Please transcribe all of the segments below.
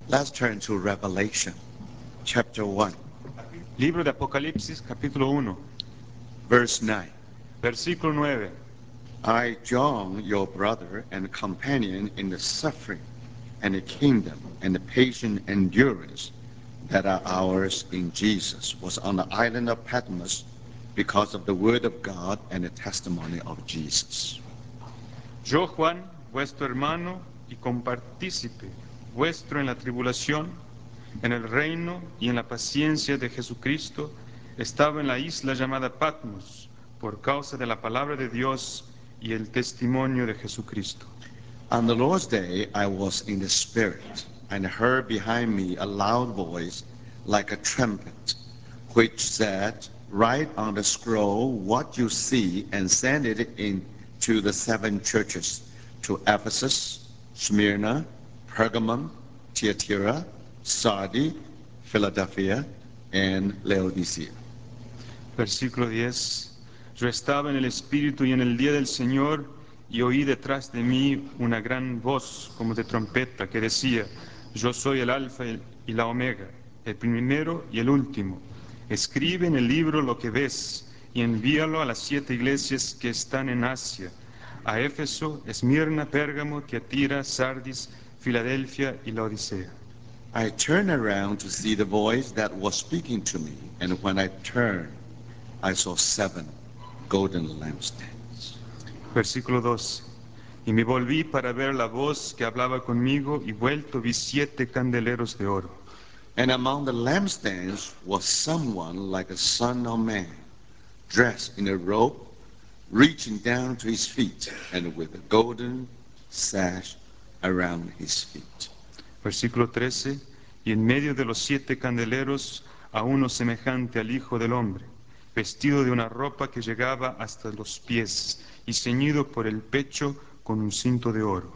Let's turn to Revelation chapter 1, Libro de Apocalipsis, capítulo 1, verse 9. versículo 9. I, John, your brother and companion in the suffering and the kingdom and the patient endurance that are ours in Jesus, was on the island of Patmos because of the word of God and the testimony of Jesus. Yo, Juan, vuestro hermano y compartícipe vuestro en la tribulación, en el reino y en la paciencia de Jesucristo, estaba en la isla llamada Patmos por causa de la palabra de Dios y el testimonio de Jesucristo. On the Lord's day, I was in the Spirit, and heard behind me a loud voice like a trumpet, which said, Write on the scroll what you see and send it in to the seven churches, to Ephesus, Smyrna, Pergamum, Thyatira, Sardis, Philadelphia, and Laodicea. Versículo 10. Yo estaba en el Espíritu y en el día del Señor, y oí detrás de mí una gran voz como de trompeta que decía, Yo soy el Alfa y la Omega, el primero y el último. Escribe en el libro lo que ves y envíalo a las 7 iglesias que están en Asia, a Éfeso, Esmirna, Pérgamo, Tiatira, Sardis, Filadelfia y Laodicea. I turned around to see the voice that was speaking to me, and when I turned, I saw seven golden lampstands. Versículo 12. Y me volví para ver la voz que hablaba conmigo, y vuelto vi 7 candeleros de oro. And among the lampstands was someone like a son of man, dressed in a robe, reaching down to his feet, and with a golden sash around his feet. Versículo 13. Y en medio de los 7 candeleros a uno semejante al Hijo del Hombre, vestido de una ropa que llegaba hasta los pies y ceñido por el pecho con un cinto de oro.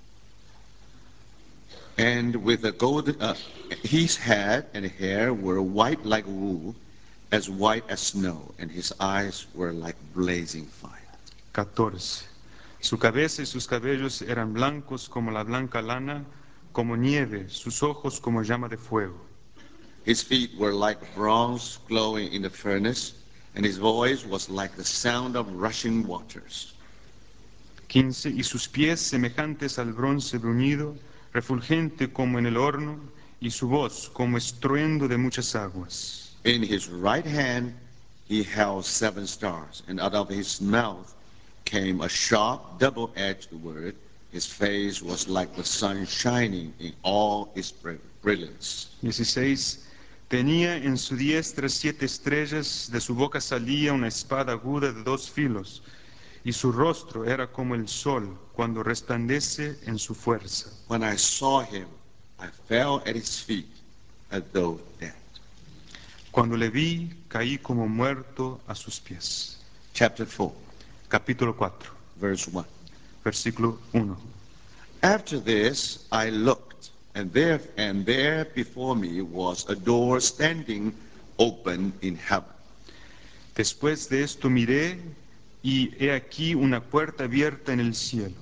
And with a golden, his head and hair were white like wool, as white as snow, and his eyes were like blazing fire. 14. Su cabeza y sus cabellos eran blancos como la blanca lana, como nieve, sus ojos como llama de fuego. His feet were like bronze glowing in the furnace, and his voice was like the sound of rushing waters. 15. Y sus pies semejantes al bronce bruñido, refulgente como en el horno, y su voz como estruendo de muchas aguas. In his right hand he held seven stars, and out of his mouth came a sharp, double-edged word. His face was like the sun shining in all its brilliance. 16. Tenía en su diestra 7 estrellas, de su boca salía una espada aguda de 2 filos, y su rostro era como el sol cuando resplandece en su fuerza. When I saw him, I fell at his feet as though dead. Cuando le vi, caí como muerto a sus pies. Chapter 4, Capítulo 4, verse 1. versículo 1. After this I looked, and there before me was a door standing open in heaven. Después de esto miré, y he aquí una puerta abierta en el cielo.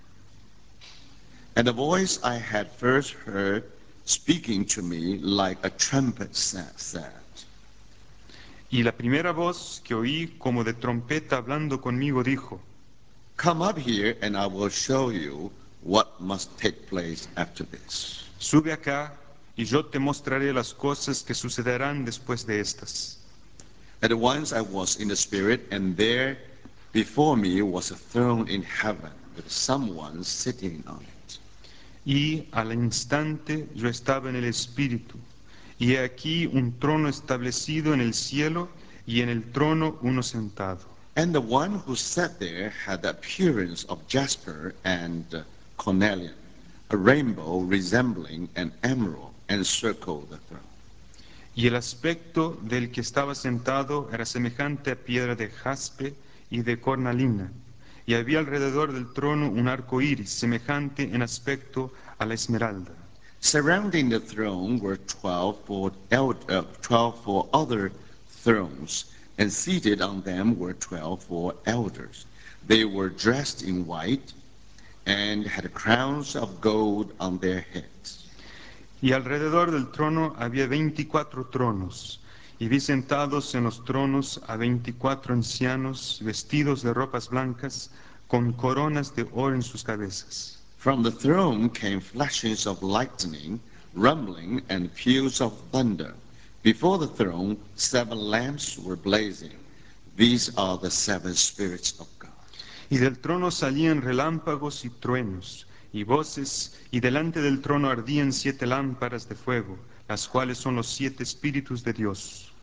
And the voice I had first heard speaking to me like a trumpet said, Y la primera voz que oí como de trompeta hablando conmigo dijo, Come up here and I will show you what must take place after this. Sube acá, y yo te mostraré las cosas que sucederán después de estas. At once I was in the Spirit, and there before me was a throne in heaven with someone sitting on it. Y al instante yo estaba en el Espíritu, y he aquí un trono establecido en el cielo, y en el trono uno sentado. And the one who sat there had the appearance of jasper and cornelian. A rainbow resembling an emerald encircled the throne. Y el aspecto del que estaba sentado era semejante a piedra de jaspe y de cornalina, y había alrededor del trono un arco iris semejante en aspecto a la esmeralda. Surrounding the throne were 12 four other thrones, and seated on them were 12 four elders. They were dressed in white and had crowns of gold on their heads. Y alrededor del trono había 24 tronos, y vi sentados en los tronos a 24 ancianos vestidos de ropas blancas, con coronas de oro en sus cabezas. From the throne came flashes of lightning, rumbling, and peals of thunder. Before the throne, seven lamps were blazing. These are the seven spirits of God. Y del trono salían relámpagos y truenos y voces, y delante del trono ardían 7 lámparas de fuego, las cuales son los 7 espíritus de Dios.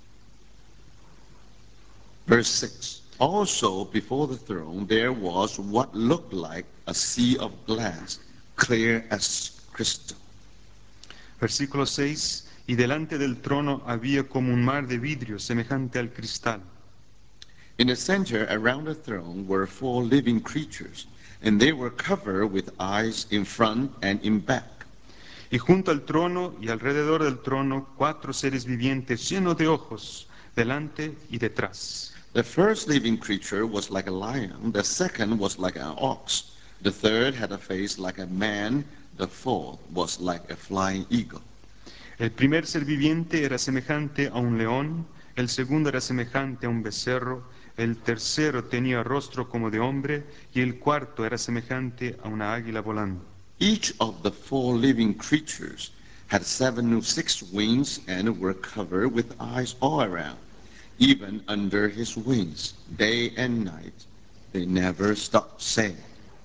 Verse 6. Also before the throne there was what looked like a sea of glass, clear as crystal. Versículo 6. Y delante del trono había como un mar de vidrio semejante al cristal. In the center around the throne were four living creatures, and they were covered with eyes in front and in back. Y junto al trono y alrededor del trono 4 seres vivientes llenos de ojos, delante y detrás. The first living creature was like a lion, the second was like an ox, the third had a face like a man, the fourth was like a flying eagle. El primer ser viviente era semejante a un león, el segundo era semejante a un becerro, el tercero tenía rostro como de hombre y el cuarto era semejante a una águila volando. Each of the four living creatures had seven or six wings and were covered with eyes all around, even under his wings, day and night. They never stopped saying,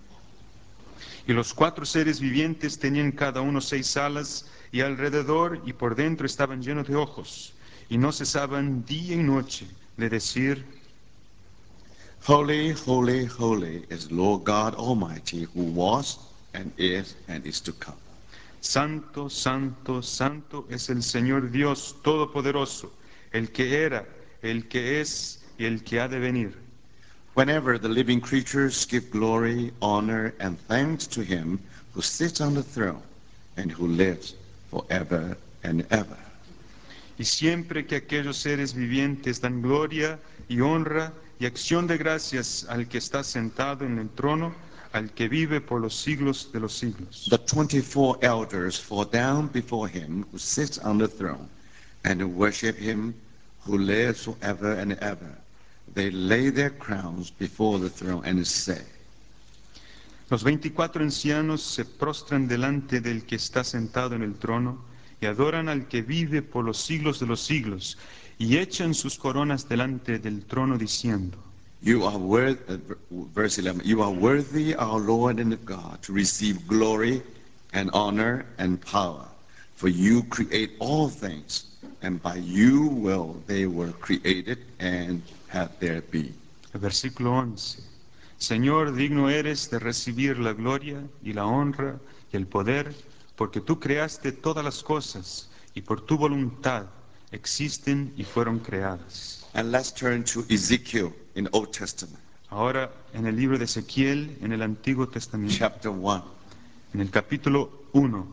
Y los 4 seres vivientes tenían cada uno 6 alas y alrededor y por dentro estaban llenos de ojos y no cesaban día y noche de decir, Holy, holy, holy is Lord God Almighty, who was and is to come. Santo, santo, santo es el Señor Dios Todopoderoso, el que era, el que es y el que ha de venir. Whenever the living creatures give glory, honor, and thanks to him who sits on the throne and who lives forever and ever. Y siempre que aquellos seres vivientes dan gloria y honra y acción de gracias al que está sentado en el trono, al que vive por los siglos de los The siglos. 24 elders fall down before him who sits on the throne and worship him who lives forever and ever. They lay their crowns before the throne and say, Los 24 ancianos se prostran delante del que está sentado en el trono y adoran al que vive por los siglos de los siglos y echan sus coronas delante del trono diciendo, You are worthy, verse 11, you are worthy, our Lord and God, to receive glory and honor and power. For you create all things, and by you will they were created and have their being. el versículo 11, Señor, digno eres de recibir la gloria y la honra y el poder, porque tú creaste todas las cosas y por tu voluntad existen y fueron creadas. And let's turn to Ezekiel in Old Testament, Ahora en el libro de Ezequiel, en el Antiguo Testamento, chapter 1, en el capítulo 1,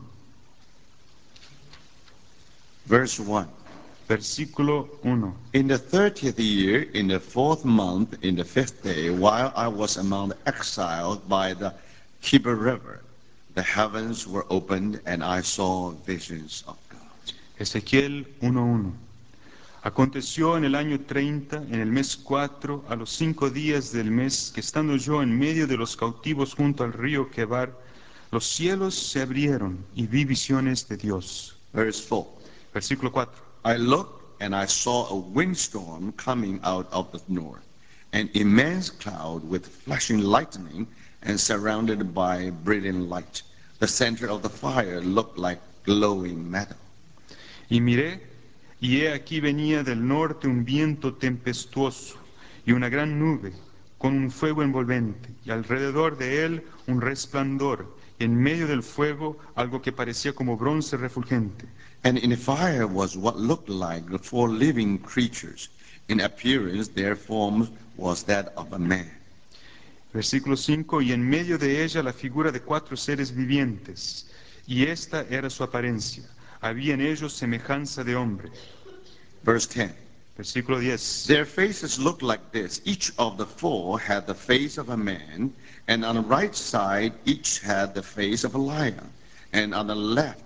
verse 1. versículo 1. In the 30th year, in the fourth month, in the fifth day, while I was among the exiles by the Kidron River, the heavens were opened, and I saw visions of God. Ezequiel 1:1. Aconteció en el año 30, en el mes 4, a los 5 días del mes, que estando yo en medio de los cautivos junto al río Quebar, los cielos se abrieron y vi visiones de Dios. Verse 4. Versículo 4. I looked, and I saw a windstorm coming out of the north, an immense cloud with flashing lightning, and surrounded by brilliant light. The center of the fire looked like glowing metal. Y miré, y he aquí venía del norte un viento tempestuoso y una gran nube con un fuego envolvente, y alrededor de él un resplandor, y en medio del fuego algo que parecía como bronce refulgente. And in the fire was what looked like the four living creatures. In appearance, their form was that of a man. Versículo 5, y en medio de ella la figura de 4 seres vivientes, y esta era su apariencia. Había en ellos semejanza de hombre. Verse 10. Versículo 10. Their faces looked like this. Each of the four had the face of a man, and on the right side each had the face of a lion, and on the left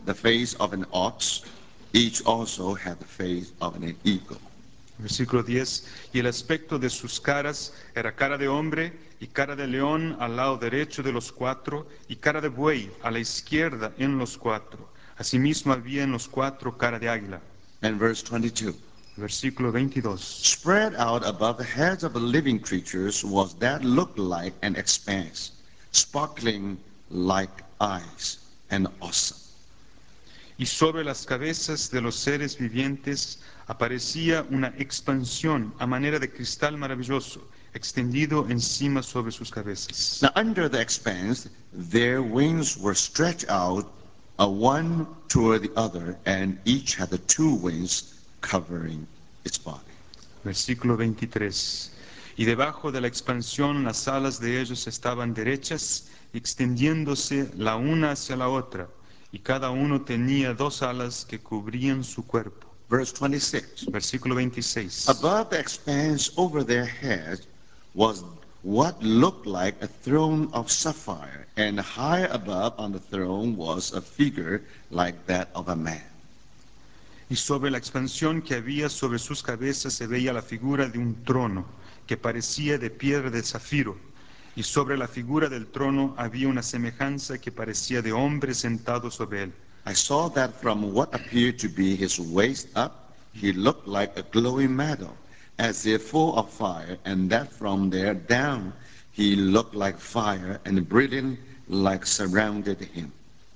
the face of an ox, each also had the face of an eagle. Versículo 10. Y el aspecto de sus caras era cara de hombre y cara de león al lado derecho de los cuatro y cara de buey a la izquierda en los cuatro. Asimismo había en los cuatro cara de águila. And verse 22. Versículo 22. Spread out above the heads of the living creatures was that looked like an expanse, sparkling like eyes, and awesome. Y sobre las cabezas de los seres vivientes aparecía una expansión a manera de cristal maravilloso, extendido encima sobre sus cabezas. Now, under the expanse, their wings were stretched out, one toward the other, and each had the two wings covering its body. Versículo 23. Y debajo de la expansión las alas de ellos estaban derechas, extendiéndose la una hacia la otra, y cada uno tenía dos alas que cubrían su cuerpo. Verse 26. Versículo 26. Above the expanse over their heads was what looked like a throne of sapphire, and high above on the throne was a figure like that of a man. Y sobre la expansión que había sobre sus cabezas se veía la figura de un trono que parecía de piedra de zafiro. Y sobre la figura del trono había una semejanza que parecía de hombre sentado sobre él. I saw that from what appeared to be his waist up, he looked like a glowing metal, as if full of fire, and that from there down he looked like fire, and brilliant like surrounded him.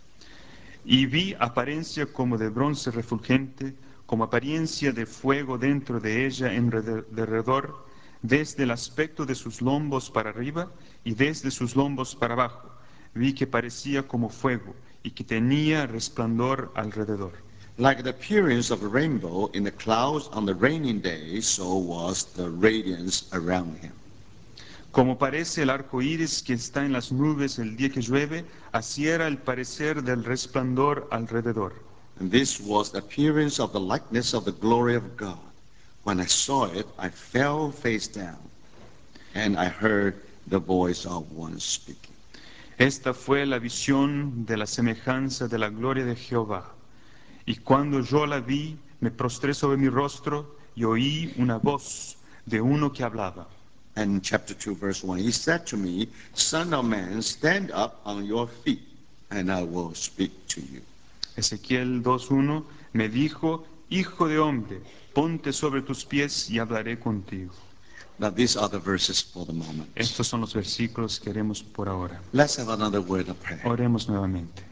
Y vi apariencia como de bronce refulgente, como apariencia de fuego dentro de ella en derredor, desde el aspecto de sus lombos para arriba y desde sus lombos para abajo. Vi que parecía como fuego y que tenía resplandor alrededor. Like the appearance of a rainbow in the clouds on the raining day, so was the radiance around him. Como parece el arco iris que está en las nubes el día que llueve, así era el parecer del resplandor alrededor. And this was the appearance of the likeness of the glory of God. When I saw it, I fell face down, and I heard the voice of one speaking. Esta fue la visión de la semejanza de la gloria de Jehová. Y cuando yo la vi, me prostré sobre mi rostro y oí una voz de uno que hablaba. And chapter 2, verse 1, he said to me, Son of man, stand up on your feet, and I will speak to you. Ezequiel 2:1 me dijo, Hijo de hombre, ponte sobre tus pies y hablaré contigo. Now, these are the verses for the moment. Estos son los versículos que haremos por ahora. Let's have another word of prayer. Oremos nuevamente.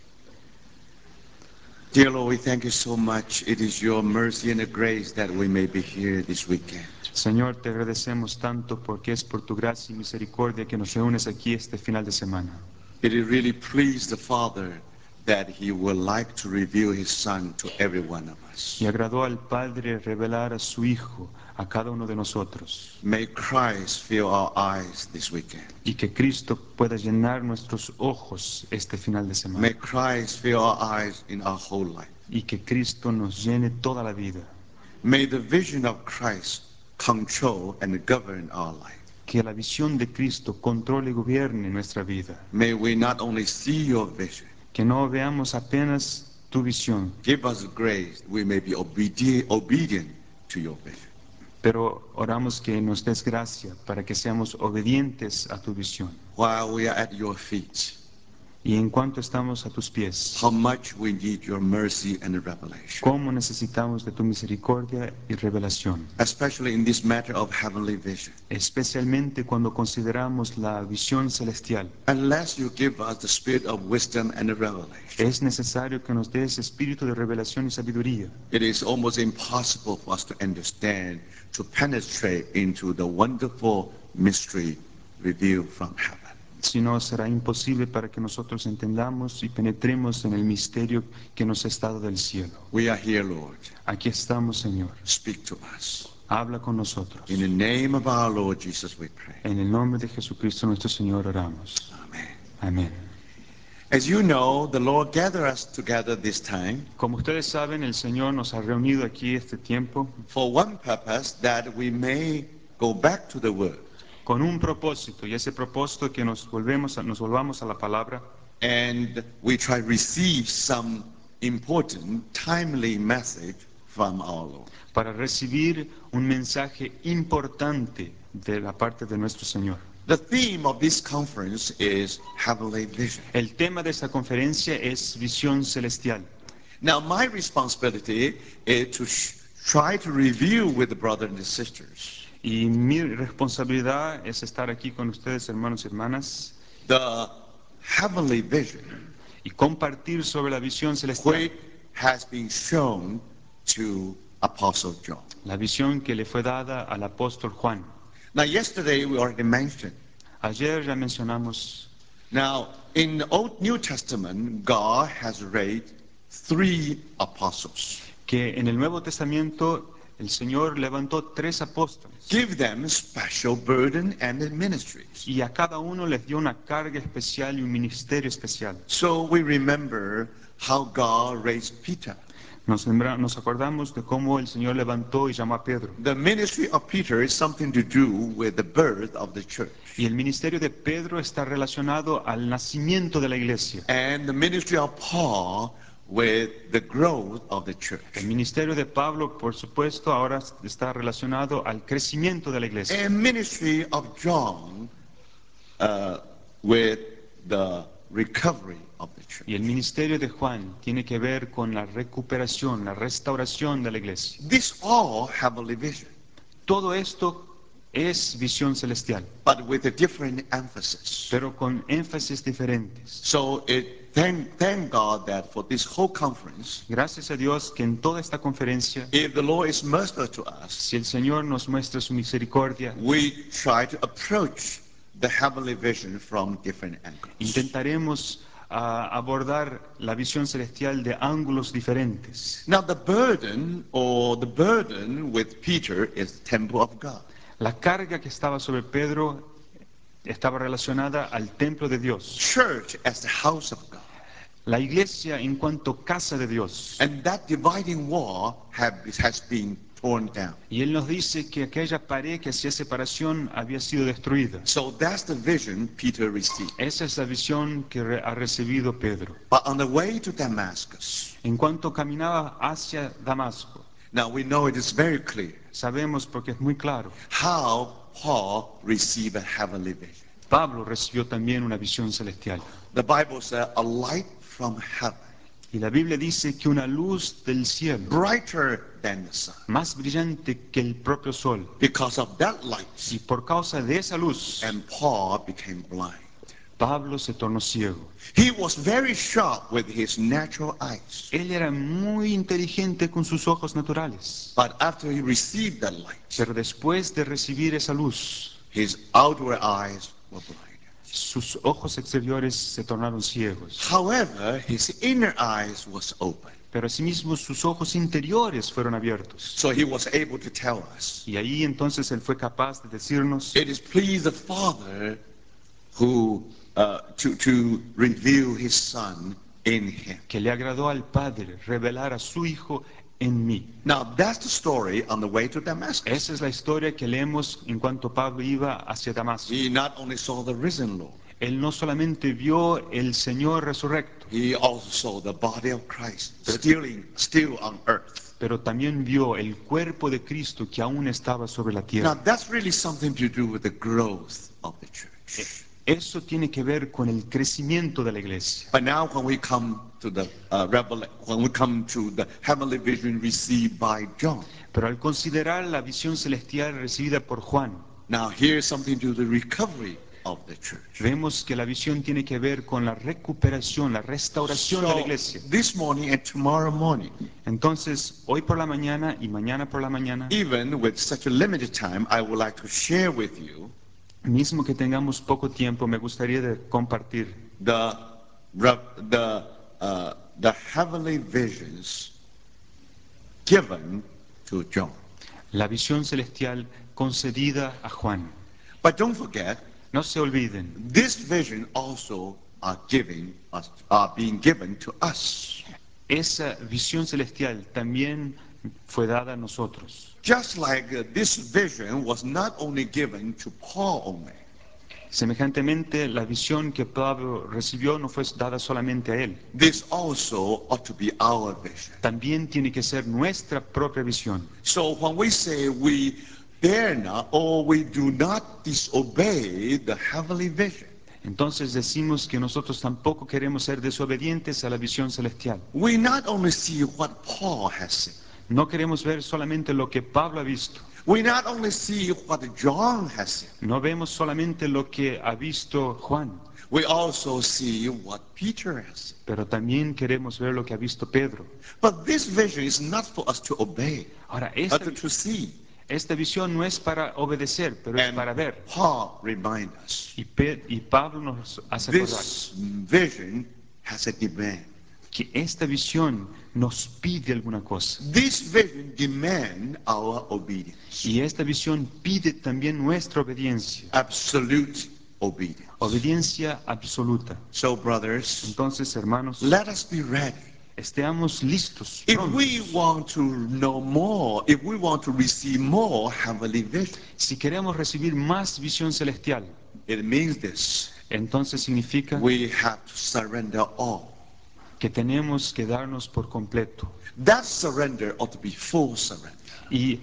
Dear Lord, we thank you so much. It is your mercy and the grace that we may be here this weekend. Señor, te agradecemos tanto porque es por tu gracia y misericordia que nos reúnes aquí este final de semana. It really pleased the Father that he would like to reveal his Son to every one of us. Y agradó al Padre revelar a su Hijo a cada uno de nosotros. May Christ fill our eyes this weekend. Y que Cristo pueda llenar nuestros ojos este final de semana. May Christ fill our eyes in our whole life. Y que Cristo nos llene toda la vida. May the vision of Christ control and govern our life. Que la visión de Cristo controle y gobierne nuestra vida. May we not only see your vision, Que no veamos apenas tu visión, give us grace we may be obedient to your vision. pero oramos que nos des gracia para que seamos obedientes a tu visión. While we are at your feet, Y en cuanto estamos a tus pies, how much we need your mercy and revelation, cómo necesitamos de tu misericordia y revelación, especially in this matter of heavenly vision. especialmente cuando consideramos la visión celestial. Unless you give us the spirit of wisdom and revelation, Es necesario que nos des espíritu de revelación y sabiduría. it is almost impossible for us to understand, to penetrate into the wonderful mystery revealed from heaven. Si no, será imposible para que nosotros entendamos y penetremos en el misterio que nos ha dado del cielo. We are here, Lord. Aquí estamos, Señor. Speak to us. Habla con nosotros. In the name of our Lord Jesus we pray. En el nombre de Jesucristo nuestro Señor oramos. Amen. Amén. As you know, the Lord gathered us together this time Como ustedes saben, el Señor nos ha reunido aquí este tiempo for one purpose, that we may go back to the Word con un propósito, y ese propósito que nos volvamos a la palabra and we try to receive some important, timely message from our Lord. para recibir un mensaje importante de la parte de nuestro Señor. The theme of this conference is heavenly vision. El tema de esta conferencia es visión celestial. Now, my responsibility is to try to review with the brothers and sisters Y mi responsabilidad es estar aquí con ustedes, hermanos y hermanas, the heavenly vision y compartir sobre la visión celestial, which has been shown to Apostle John. la visión que le fue dada al apóstol Juan. Now, yesterday we already mentioned. Ayer ya mencionamos Now, in the Old New Testament, God has raised three apostles. que en el Nuevo Testamento el Señor levantó 3 apóstoles Give them special burden and ministries. y a cada uno les dio una carga especial y un ministerio especial. So we remember how God raised Peter. Nos acordamos de cómo el Señor levantó y llamó a Pedro. The ministry of Peter is something to do with the birth of the church. Y el ministerio de Pedro está relacionado al nacimiento de la iglesia. And the ministry of Paul with the growth of the El church. ministerio de Pablo, por supuesto, ahora está relacionado al crecimiento de la iglesia. And ministry of John uh, with the recovery of the church. Y el ministerio de Juan tiene que ver con la recuperación, la restauración de la iglesia. This all heavenly vision, Todo esto es visión celestial, but with a different emphasis. pero con énfasis diferentes. So thank God that for this whole conference, Gracias a Dios que en toda esta conferencia, if the Lord is merciful to us, si el Señor nos muestra su misericordia, we try to approach the heavenly vision from different angles. intentaremos abordar la visión celestial de ángulos diferentes. Now the burden with Peter is the temple of God. La carga que estaba sobre Pedro estaba relacionada al templo de Dios, Church as the house of God. la iglesia en cuanto casa de Dios. And that dividing wall has been torn down. Y Él nos dice que aquella pared que hacía separación había sido destruida. So that's the vision Peter received. Esa es la visión que ha recibido Pedro. But on the way to Damascus, En cuanto caminaba hacia Damasco, now we know it is very clear sabemos porque es muy claro, how Paul received a heavenly vision. Pablo recibió también una visión celestial. The Bible says a light from heaven, Y la Biblia dice que una luz del cielo, brighter than the sun. más brillante que el propio sol, Because of that y light, por causa de esa luz, and Paul became blind. Pablo se tornó ciego. He was very sharp with his natural eyes. Él era muy inteligente con sus ojos naturales, But after he received that light, pero después de recibir esa luz, his outward eyes were blind. sus ojos exteriores se tornaron ciegos. However, his inner eyes was open. Pero asimismo sus ojos interiores fueron abiertos. So he was able to tell us, Y ahí entonces él fue capaz de decirnos it is pleased the Father who to reveal his Son in him. que le agradó al Padre revelar a su Hijo en mí. Now that's the story on the way to Damascus. Esa es la historia que leemos en cuanto Pablo iba hacia Damasco. He not only saw the risen Lord, Él no solamente vio el Señor resurrecto, he also saw the body of Christ still on earth. pero también vio el cuerpo de Cristo que aún estaba sobre la Now tierra. that's really something to do with the growth of the church. Eso tiene que ver con el crecimiento de la iglesia. But now when we come to the heavenly vision received by John, Pero al considerar la visión celestial recibida por Juan, now here's something to the recovery of the church. vemos que la visión tiene que ver con la recuperación, la restauración de la So iglesia. this morning and tomorrow morning, Entonces, hoy por la mañana y mañana por la mañana, even with such a limited time, I would like to share with you mismo que tengamos poco tiempo, me gustaría compartir the re- the the heavenly visions given to John. la visión celestial concedida a Juan. But don't forget, No se olviden, this vision also are being given to us. esa visión celestial también fue dada a nosotros. Just like this vision was not only given to Paul only, Semejantemente, la visión que Pablo recibió no fue dada solamente a él. This also ought to be our vision. También tiene que ser nuestra propia visión. So when we say we dare not or we do not disobey the heavenly vision, Entonces decimos que nosotros tampoco queremos ser desobedientes a la visión celestial. we not only see what Paul has seen, No queremos ver solamente lo que Pablo ha visto. we not only see what John has seen, No vemos solamente lo que ha visto Juan, we also see what Peter has seen. pero también queremos ver lo que ha visto Pedro. But this vision is not for us to obey, Ahora, but to see. esta visión no es para obedecer, pero es And para ver. Paul reminds us, Y Pablo nos hace acordar this vision has a demand. que esta visión nos pide alguna cosa. This vision demands our obedience, Y esta visión pide también nuestra obediencia, absolute obedience. obediencia absoluta. So, brothers, Entonces, hermanos, let us be ready. estemos listos, If we prontos. want to know more, if we want to receive more heavenly vision, Si queremos recibir más visión celestial, it means this. entonces significa We have to surrender all. que tenemos que darnos por completo. That surrender ought to be full surrender. Y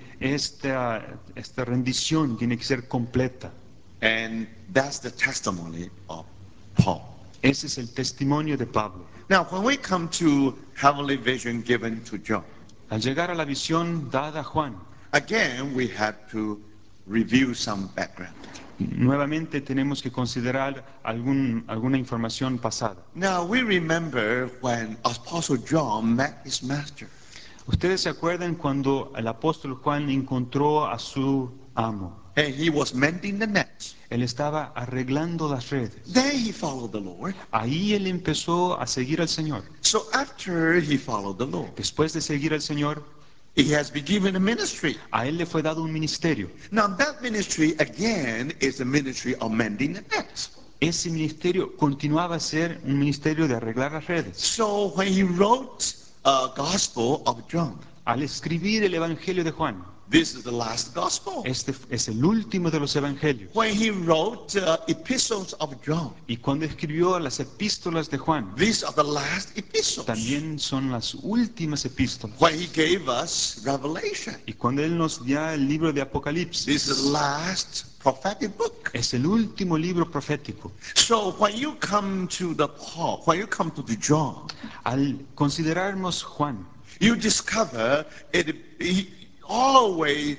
esta rendición tiene que ser completa. And that's the testimony of Paul. Ese es el testimonio de Pablo. Now, when we come to heavenly vision given to John, Al llegar a la visión dada a Juan, again, we have to review some background. nuevamente tenemos que considerar alguna información pasada. Now, we remember when Apostle John met his master. ¿Ustedes se acuerdan cuando el apóstol Juan encontró a su amo? And he was mending the nets. Él estaba arreglando las redes. Then he followed the Lord. Ahí él empezó a seguir al Señor. So after he followed the Lord, Después de seguir al Señor, he has been given a ministry. a él le fue dado un ministerio. Now that ministry again is a ministry of mending the nets. Ese ministerio continuaba a ser un ministerio de arreglar las redes. So when he wrote a Gospel of John, Al escribir el Evangelio de Juan, this is the last Gospel. este es el último de los evangelios. When he wrote epistles of John, Y cuando escribió las epístolas de Juan, these are the last epistles. también son las últimas epístolas. When he gave us Revelation, Y cuando él nos da el libro de Apocalipsis, this is the last prophetic book. es el último libro profético. So when you come to the Paul, when you come to the John, Al considerarnos Juan, you discover it always,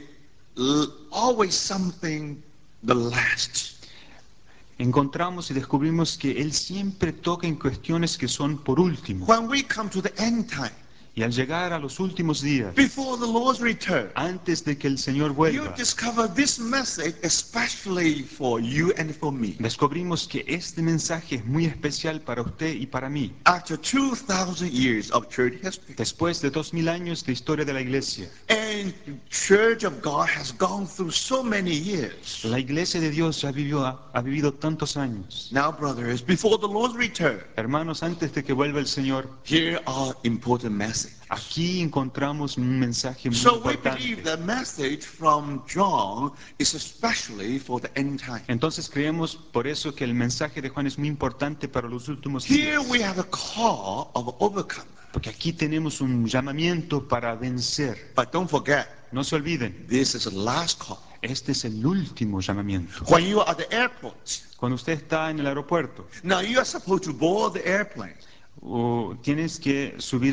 always something the last. encontramos y descubrimos que él siempre toca en cuestiones que son por último. When we come to the end time, Y al llegar a los últimos días, before the Lord's return, antes de que el Señor you vuelva, discover this message especially for you and for me. descubrimos que este mensaje es muy especial para usted y para mí. After 2,000 years of church history, Después de 2000 años de historia de la iglesia, and Church of God has gone through so many years. la iglesia de Dios ha vivido tantos años. Now, brothers, before the Lord's return, Hermanos, antes de que vuelva el Señor, here are important messages. aquí encontramos un mensaje muy So we believe importante. the message from John is especially for the end time. Entonces creemos por eso que el mensaje de Juan es muy importante para los últimos Here días. we have a call of overcome. Porque aquí tenemos un llamamiento para vencer. But don't forget, No se olviden, this is the last call. este es el último llamamiento. When you are at the airport, Cuando usted está en el aeropuerto, now you are supposed to board the airplane. o tienes que subir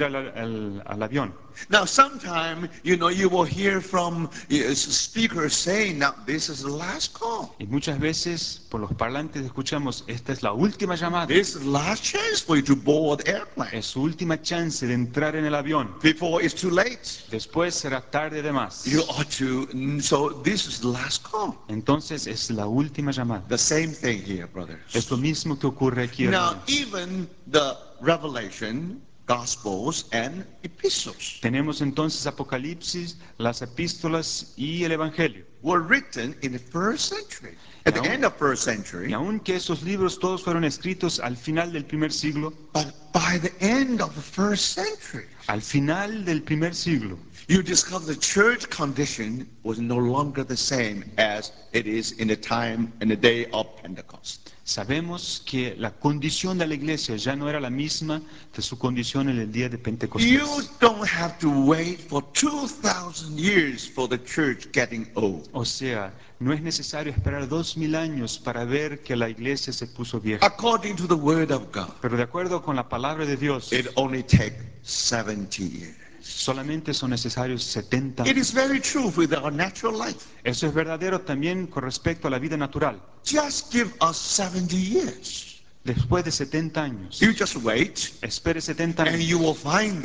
al avión. Now, sometime, you will hear from speakers saying, now, this is the last call. Y muchas veces por los parlantes escuchamos, esta es la última llamada, This is the last chance for you to board the airplane es su última chance de entrar en el avión. before it's too late. Después será tarde de más. You ought to, so this is the last call. Entonces es la última llamada. The same thing here, Es brothers. lo mismo que ocurre aquí, Now, hermanos. even the Revelation, Gospels, and epistles Tenemos entonces Apocalipsis, las epístolas y el Evangelio. were written in the first century. At the end of first century, Y aunque esos libros todos fueron escritos al final del primer siglo, but by the end of the first century, al final del primer siglo, you discover the church condition was no longer the same as it is in the time and the day of Pentecost. Sabemos que la condición de la iglesia ya no era la misma de su condición en el día de You Pentecostés. don't have to wait for 2,000 years for the church getting old. O sea, no es necesario esperar 2000 años para ver que la iglesia se puso vieja. According to the Word of God, Pero de acuerdo con la palabra de it Dios, only takes 70 years. solamente son necesarios 70 It is very años. true with our natural life. Eso es verdadero también con respecto a la vida natural. Just give us 70 years. Después de 70 You años, just wait, espere 70 and you will años find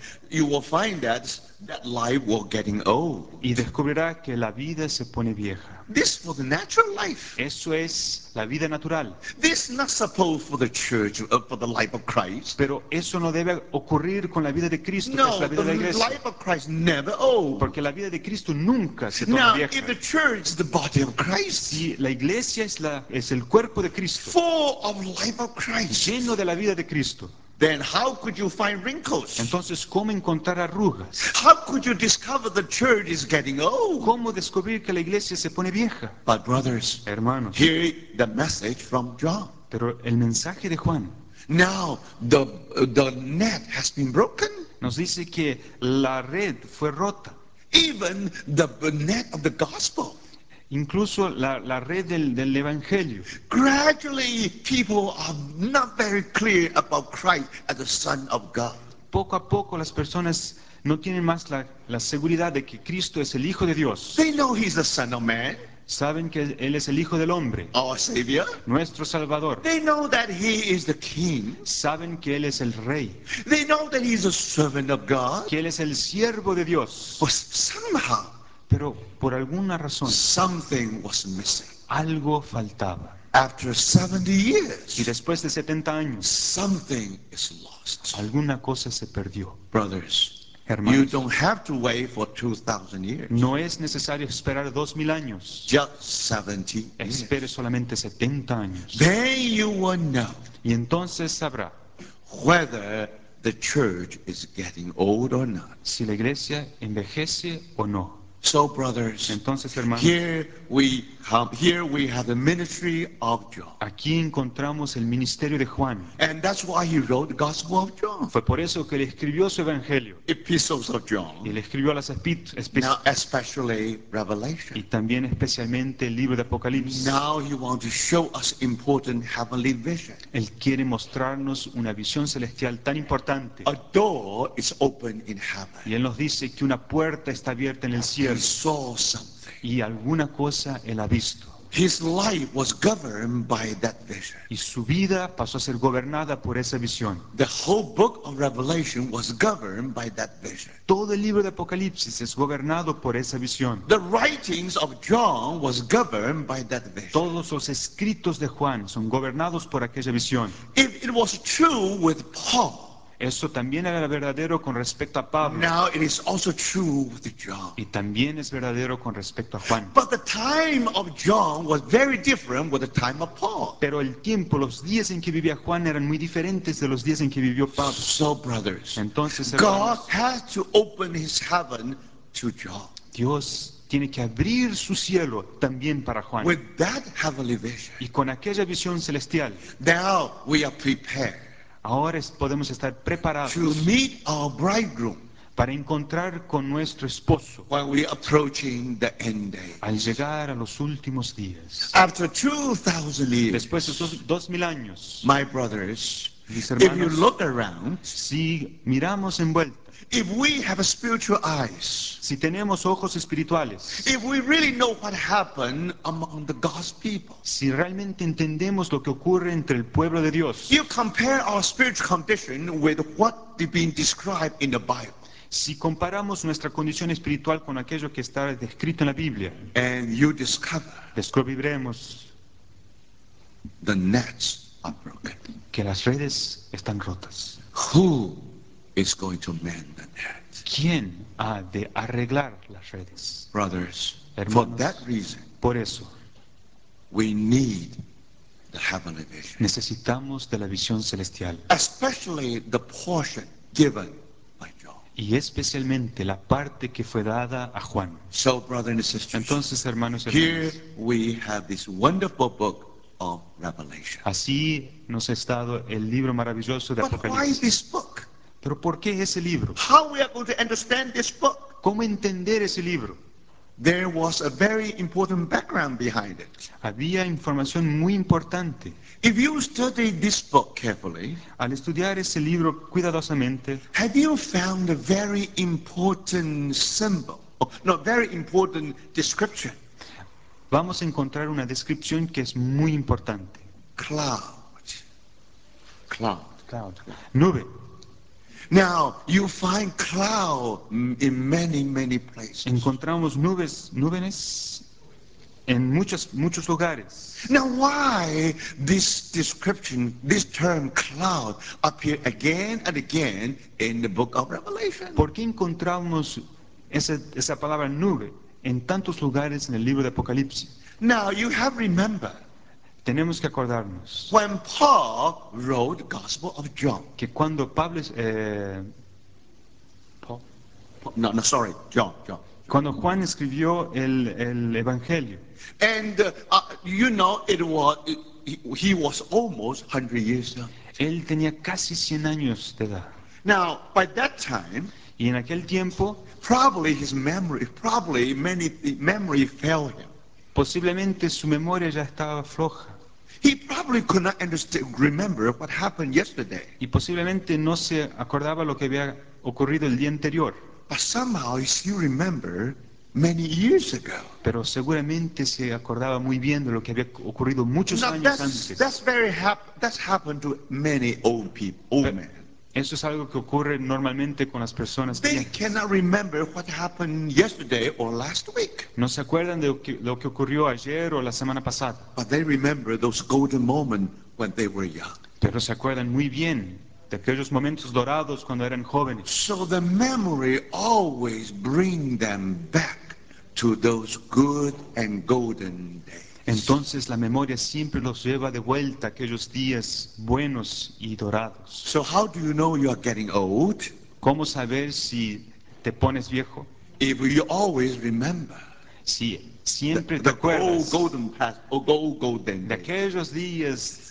that life will getting old. y descubrirá que la vida se pone vieja. This for the natural life. Eso es la vida natural. This not supposed for the church, for the life of Christ. Pero eso no debe ocurrir con la vida de Cristo, que es la No, the vida de la iglesia. life of Christ never old. Porque la vida de Cristo nunca se torna Now, vieja. if the church is the body of Christ, Si la iglesia es el cuerpo de Cristo, full of life of Christ, lleno de la vida de Cristo, then how could you find wrinkles? entonces, ¿cómo encontrar arrugas? How could you discover the church is getting old? ¿Cómo descubrir que la iglesia se pone vieja? But brothers, Hermanos, hear the message from John. pero el mensaje de Juan Now, the net has been broken. nos dice que la red fue rota. Even the net of the gospel. Incluso la red del Evangelio. Gradually, people are not very clear about Christ as the Son of God. Poco a poco las personas no tienen más la seguridad de que Cristo es el Hijo de Dios. They know He's the Son of Man, Saben que Él es el Hijo del Hombre, our Savior. nuestro Salvador. They know that He is the King. Saben que Él es el Rey, They know that He's a servant of God. que Él es el siervo de Dios. But somehow, Pero por alguna razón, something was missing. algo faltaba. After 70 Y years, después de 70 años, something is lost. alguna cosa se perdió. Brothers, you Hermanos, don't have to wait for 2,000 years. no es necesario esperar 2000 años. Just 70 Espere years. solamente 70 años. Then you will know Y entonces sabrá whether the church is getting old or not. si la iglesia envejece o no. So, brothers, Entonces, hermanos, here we have the ministry of John. aquí encontramos el ministerio de Juan. And that's why he wrote the Gospel of John, Fue por eso que él escribió su evangelio. epistles of Y John, él escribió las now especially y Revelation. también especialmente el libro de Apocalipsis. Now he wants to show us important heavenly vision. Él quiere mostrarnos una visión celestial tan importante. A door is open in heaven. Y él nos dice que una puerta está abierta en el He cielo saw something. y alguna cosa él ha visto. His life was governed by that vision. Y su vida pasó a ser gobernada por esa visión. The whole book of Revelation was governed by that vision. Todo el libro de Apocalipsis es gobernado por esa visión. The writings of John was governed by that vision. Todos los escritos de Juan son gobernados por aquella visión. If it was true with Paul, Eso también era verdadero con respecto a Pablo now it is also true with John. y también es verdadero con respecto a Juan. But the time of John was very different with the time of Paul. Pero el tiempo, los días en que vivía Juan eran muy diferentes de los días en que vivió Pablo. So, brothers, Entonces, God hermanos, has to open his heaven to John. Dios tiene que abrir su cielo también para Juan. With that heavenly vision, Y con aquella visión celestial, now we are prepared ahora podemos estar preparados to meet our bridegroom para encontrar con nuestro esposo when we are approaching the end day. al llegar a los últimos días. After 2,000 years, Después de esos 2000 años, my brothers, mis if you hermanos, look around, si miramos envuelta, if we have spiritual eyes, si tenemos ojos espirituales, if we really know what happened among the God's people, si realmente entendemos lo que ocurre entre el pueblo de Dios, you compare our spiritual condition with what is being described in the Bible, si comparamos nuestra condición espiritual con aquello que está descrito en la Biblia, and you discover descubriremos the nets are broken. que las redes están rotas. Who is going to mend the net? ¿Quién ha de arreglar las redes? Brothers, for Hermanos, that reason, por eso we need the heavenly vision, necesitamos de la visión celestial especially the portion given by John. y especialmente la parte que fue dada a Juan. So, brothers and sisters, Entonces, hermanos y here hermanas, we have this wonderful book of Revelation. Así nos ha estado el libro maravilloso de But why Apocalipsis. this book? Pero ¿por qué ese libro? How we are going to understand this book? ¿Cómo entender ese libro? There was a very important background behind it. Había información muy importante. If you study this book carefully, Al estudiar ese libro cuidadosamente, have you found a very important symbol? Oh, no, very important description. vamos a encontrar una descripción que es muy importante. Cloud. Cloud. Cloud. Nube. Now, you find cloud in many, many places. Encontramos nubes en muchos lugares. Now, why this description, this term cloud, appear again and again in the book of Revelation? ¿Por qué encontramos esa palabra nube en tantos lugares en el libro de Apocalipsis? Now, you have remember Tenemos que acordarnos when Paul wrote the Gospel of John. que cuando Paul- No, no, sorry, John. cuando Juan escribió el Evangelio, And he was almost 100 years young. él tenía casi 100 años de edad. Now, by that time, Y en aquel tiempo, probably many memory failed him. posiblemente su memoria ya estaba floja He probably could not remember what happened yesterday. y posiblemente no se acordaba lo que había ocurrido el día anterior, But somehow he still remember many years ago. pero seguramente se acordaba muy bien de lo que había ocurrido muchos Now años that's antes. that's happened to many old people, old Pe- men. Eso es algo que ocurre normalmente con las personas They viejas. cannot remember what happened yesterday or last week. No se acuerdan de lo que ocurrió ayer o la semana pasada, But they remember those golden moments when they were young. pero se acuerdan muy bien de aquellos momentos dorados cuando eran jóvenes. So the memory always bring them back to those good and golden days. Entonces la memoria siempre los lleva de vuelta a aquellos días buenos y dorados. So how do you know you are getting old? ¿Cómo saber si te pones viejo? If you always remember Si siempre te the acuerdas golden past or golden de days. aquellos días,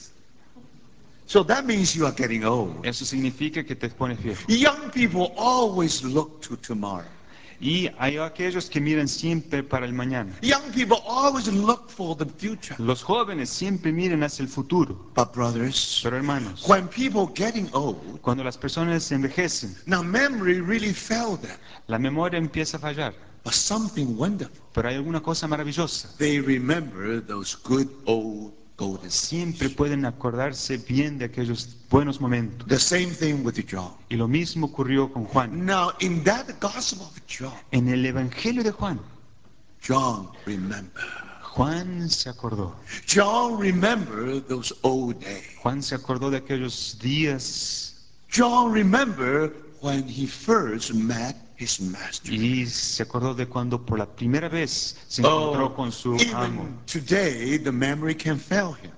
So that means you are getting old. eso significa que te pones viejo. Young people always look to tomorrow. Y hay aquellos que miran siempre para el mañana. Young people always look for the future. Los jóvenes siempre miran hacia el futuro. But brothers, Pero hermanos, when people getting old, cuando las personas envejecen, now memory really failed them. la memoria empieza a fallar. But something wonderful. Pero hay alguna cosa maravillosa. They remember those good old golden Siempre days. pueden acordarse bien de aquellos buenos momentos. The same thing with John. Y lo mismo ocurrió con Juan. Now, in that Gospel of John, En el Evangelio de Juan, John remember. Juan se acordó. John remember those old days. Juan se acordó de aquellos días John remember when he first met his master. y se acordó de cuando por la primera vez se encontró Oh, con su amo. even today the memory can fail him.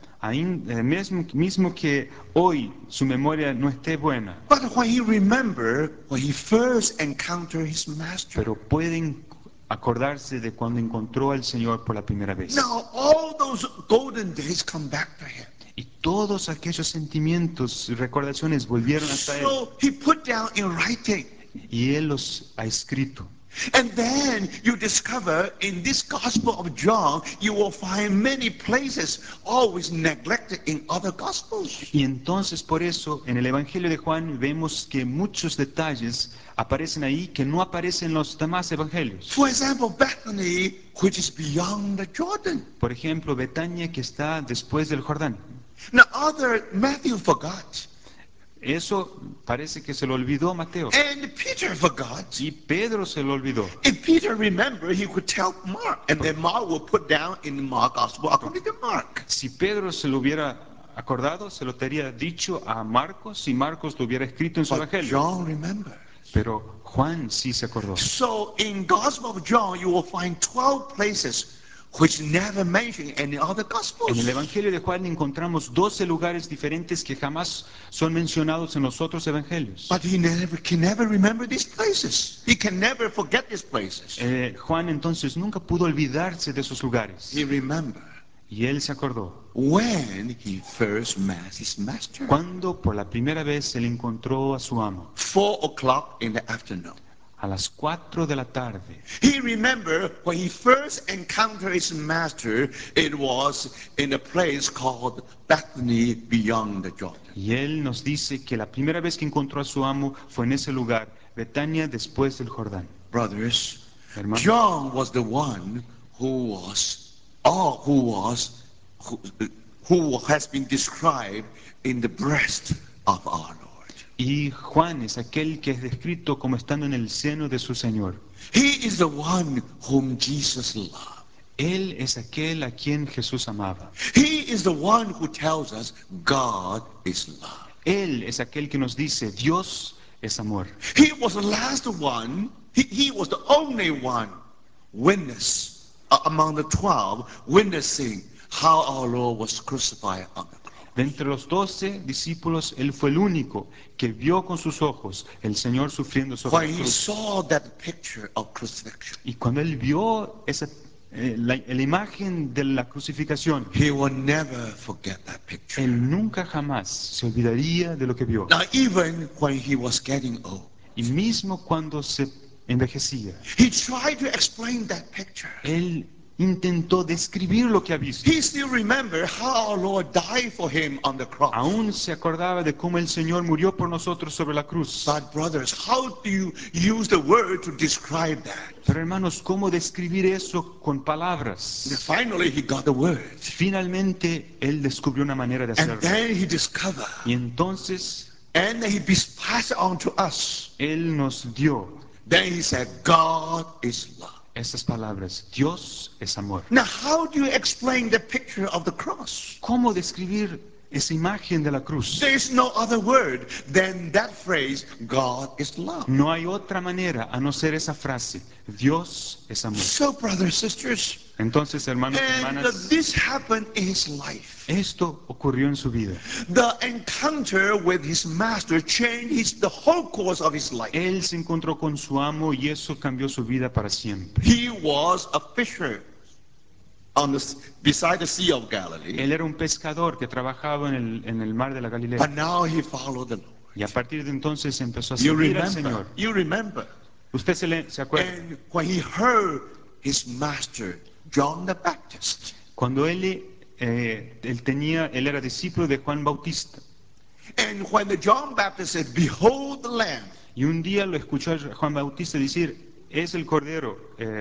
Mismo que hoy su memoria no esté buena, But when he remember when he first encountered his master. pero pueden acordarse de cuando encontró al Señor por la primera vez. Now all those golden days come back to him. Y todos aquellos sentimientos y recordaciones volvieron hasta él. So he put down in writing. Y él los ha escrito. And then you discover in this Gospel of John, you will find many places always neglected in other Gospels. Y entonces por eso en el Evangelio de Juan vemos que muchos detalles aparecen ahí que no aparecen en los demás evangelios. For example, Bethany, which is beyond the Jordan. Por ejemplo, Betania que está después del Jordán. Now, Matthew forgot, Eso parece que se lo olvidó Mateo. and Peter forgot. Y Pedro se lo olvidó. If Peter remembered, he could tell Mark, and then Mark will put down in the Mark Gospel according to Mark. Si Pedro se lo hubiera acordado, se lo habría dicho a Marcos y Marcos lo hubiera escrito en su But evangelio. John remembered. Pero Juan sí se acordó. So in Gospel of John, you will find 12 places which never mentioned any other Gospels. En el Evangelio de Juan encontramos 12 lugares diferentes que jamás son mencionados en los otros evangelios. But he can never remember these places. He can never forget these places. Juan entonces nunca pudo olvidarse de esos lugares. He remembered Y él se acordó when he first met his master. cuando por la primera vez él encontró a su amo, 4 o'clock in the afternoon. a las 4 de la tarde. He remembered when he first encountered his master, it was in a place called Bethany beyond the Jordan. Y él nos dice que la primera vez que encontró a su amo fue en ese lugar, Betania, después del Jordán. Brothers, Hermanos, John was the one who was, or who was, who has been described in the breast of our Lord. y Juan es aquel que es descrito como estando en el seno de su Señor. He is the one whom Jesus loved. Él es aquel a quien Jesús amaba. He is the one who tells us God is love. Él es aquel que nos dice, Dios es amor. He was the last one, he was the only one witness among the 12 witnessing how our Lord was crucified on the cross. De entre los 12 discípulos, él fue el único que vio con sus ojos el Señor sufriendo sobre When la he cruz. saw that picture of crucifixion, Y cuando él vio la imagen de la crucificación, he will never forget that picture. él nunca jamás se olvidaría de lo que vio. Now, even when he was getting old, Y mismo cuando se envejecía, he tried to explain that picture. él intentó describir lo que ha visto. He still remember how our Lord died for him on the cross. Aún se acordaba de cómo el Señor murió por nosotros sobre la cruz. But brothers, how do you use the word to describe that? Pero hermanos, ¿cómo describir eso con palabras? Finally, he got the word. Finalmente, él descubrió una manera de And hacerlo. then he discovered. Y entonces, And he passed on to us. él nos dio Then he said, God is love. esas palabras. Dios es amor. Now, how do you explain the picture of the cross? ¿Cómo describir esa imagen de la cruz? There is no other word than that phrase, God is love. No hay otra manera a no ser esa frase. Dios es amor. So, brothers, sisters, Entonces, hermanos y and hermanas, this happened in his life. esto ocurrió en su vida. The encounter with his master changed the whole course of his life. Él se encontró con su amo y eso cambió su vida para siempre. He was a fisher beside the Sea of Galilee, Él era un pescador que trabajaba en el mar de la Galilea. but now he followed the Lord. Y a partir de entonces empezó a You servir al remember, Señor. you remember. Usted se acuerda. And when he heard his master, John the Baptist, Cuando él era discípulo de Juan Bautista. and when the John Baptist said, behold the Lamb, Y un día lo escuchó a Juan Bautista decir, es el Cordero,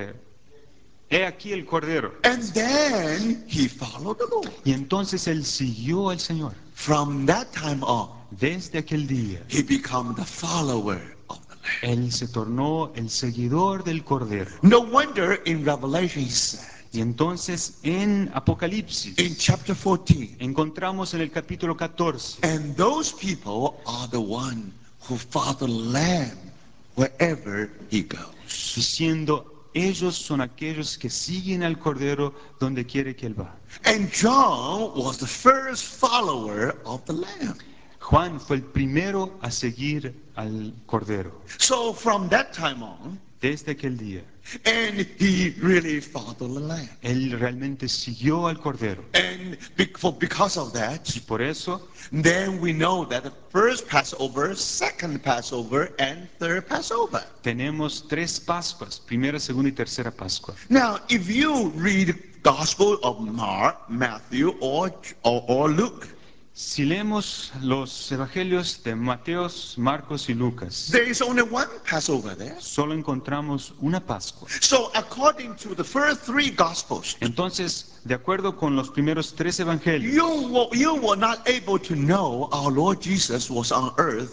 he aquí el Cordero. and then he followed the Lord. Y entonces él siguió al Señor. From that time on, Desde aquel día, he became the follower of the Lamb. él se tornó el seguidor del Cordero. No wonder in Revelation he said, Y entonces en Apocalipsis in chapter 14, encontramos en el capítulo 14, and those people are the one who follow the Lamb wherever he goes. diciendo, ellos son aquellos que siguen al Cordero donde quiere que él va. And John was the first follower of the Lamb. Juan fue el primero a seguir al Cordero. So from that time on, Desde aquel día, and he really followed the Lamb. él realmente siguió al Cordero. And because of that, Y por eso then we know that the first Passover, second Passover, and third Passover. tenemos 3 Pascuas, primera, segunda y tercera Pascua. Now, if you read Gospel of Mark, Matthew, or Luke, Si leemos los evangelios de Mateos, Marcos y Lucas, there is only one Passover there. solo encontramos una Pascua. So according to the first 3 Gospels, Entonces, de acuerdo con los primeros 3 evangelios, you were not able to know our Lord Jesus was on earth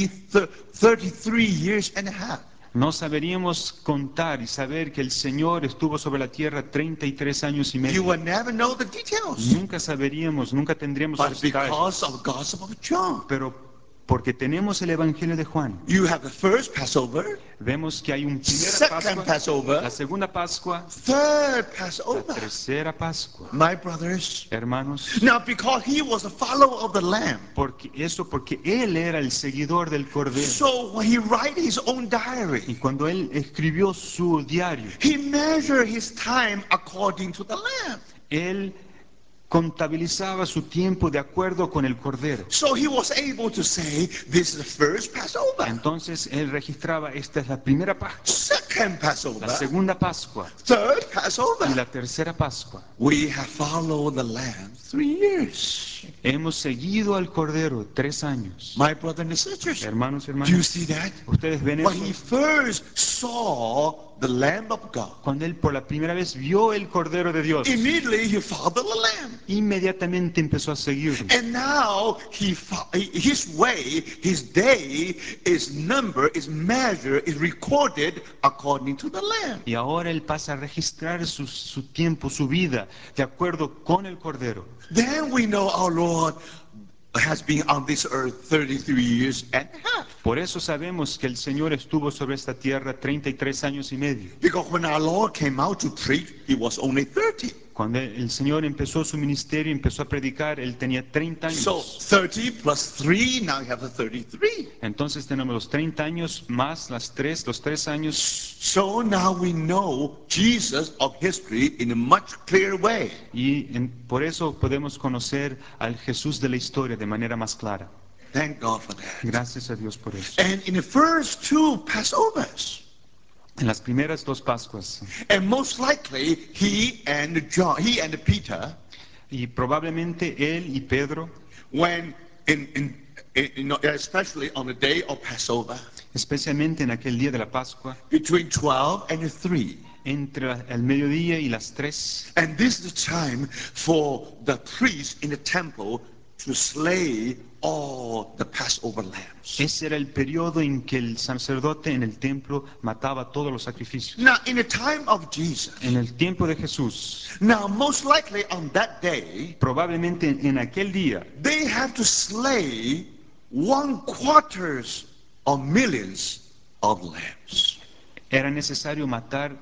33 years and a half. no saberíamos contar y saber que el Señor estuvo sobre la tierra 33 años y You medio. will never know the details. Nunca saberíamos, nunca tendríamos But los detalles. because of Gospel of John, Pero porque tenemos el Evangelio de Juan, you have the first Passover, vemos que hay un primera second Pascua, Passover, la segunda Pascua, third la Passover. tercera Pascua. My brothers. Hermanos, Now, because he was a follower of the Lamb, porque él era el seguidor del Cordero. so when he write his own Y diary, cuando él escribió su diario, he measured his time according to the Lamb. él contabilizaba su tiempo de acuerdo con el cordero. So he was able to say, this is the first Passover, Entonces él registraba, esta es la primera Pascua, second la Passover, segunda Pascua third y Passover. la tercera Pascua. We have followed the Lamb 3 years. Hemos seguido al cordero 3 años. My brothers and sisters, Hermanos y do you hermanas, see that? ¿ustedes ven When eso? he first saw the Lamb of God, Cuando él por la primera vez vio el cordero de Dios, immediately he followed the Lamb. inmediatamente empezó a seguirlo. And now his way, his day is numbered, is measured, is recorded according to the Lamb. Y ahora él pasa a registrar su tiempo, su vida, de acuerdo con el cordero. Then we know our Lord has been on this earth 33 years and a half. Por eso sabemos que el Señor estuvo sobre esta tierra 33 años y medio. Because when our Lord came out to preach, he was only 30. Cuando el Señor empezó su ministerio, empezó a predicar, él tenía 30 So años. 30 plus 3, now you have the 33. Entonces tenemos los 30 años más los 3 años. So now we know Jesus of history in a much clearer way. Y por eso podemos conocer al Jesús de la historia de manera más clara. Thank God for that. Gracias a Dios por eso. And in the first two Passovers, En las primeras 2 Pascuas, and most likely he and Peter, y probablemente él y Pedro, when especially on the day of Passover, especialmente en aquel día de la Pascua, between 12 and 3. entre el mediodía y las 3, And this is the time for the priests in the temple to slay all the Passover lambs. ese era el periodo en que el sacerdote en el templo mataba todos los sacrificios. Now, in the time of Jesus, En el tiempo de Jesús, now most likely on that day, probablemente en aquel día, they have to slay 1/4 of millions of lambs. era necesario matar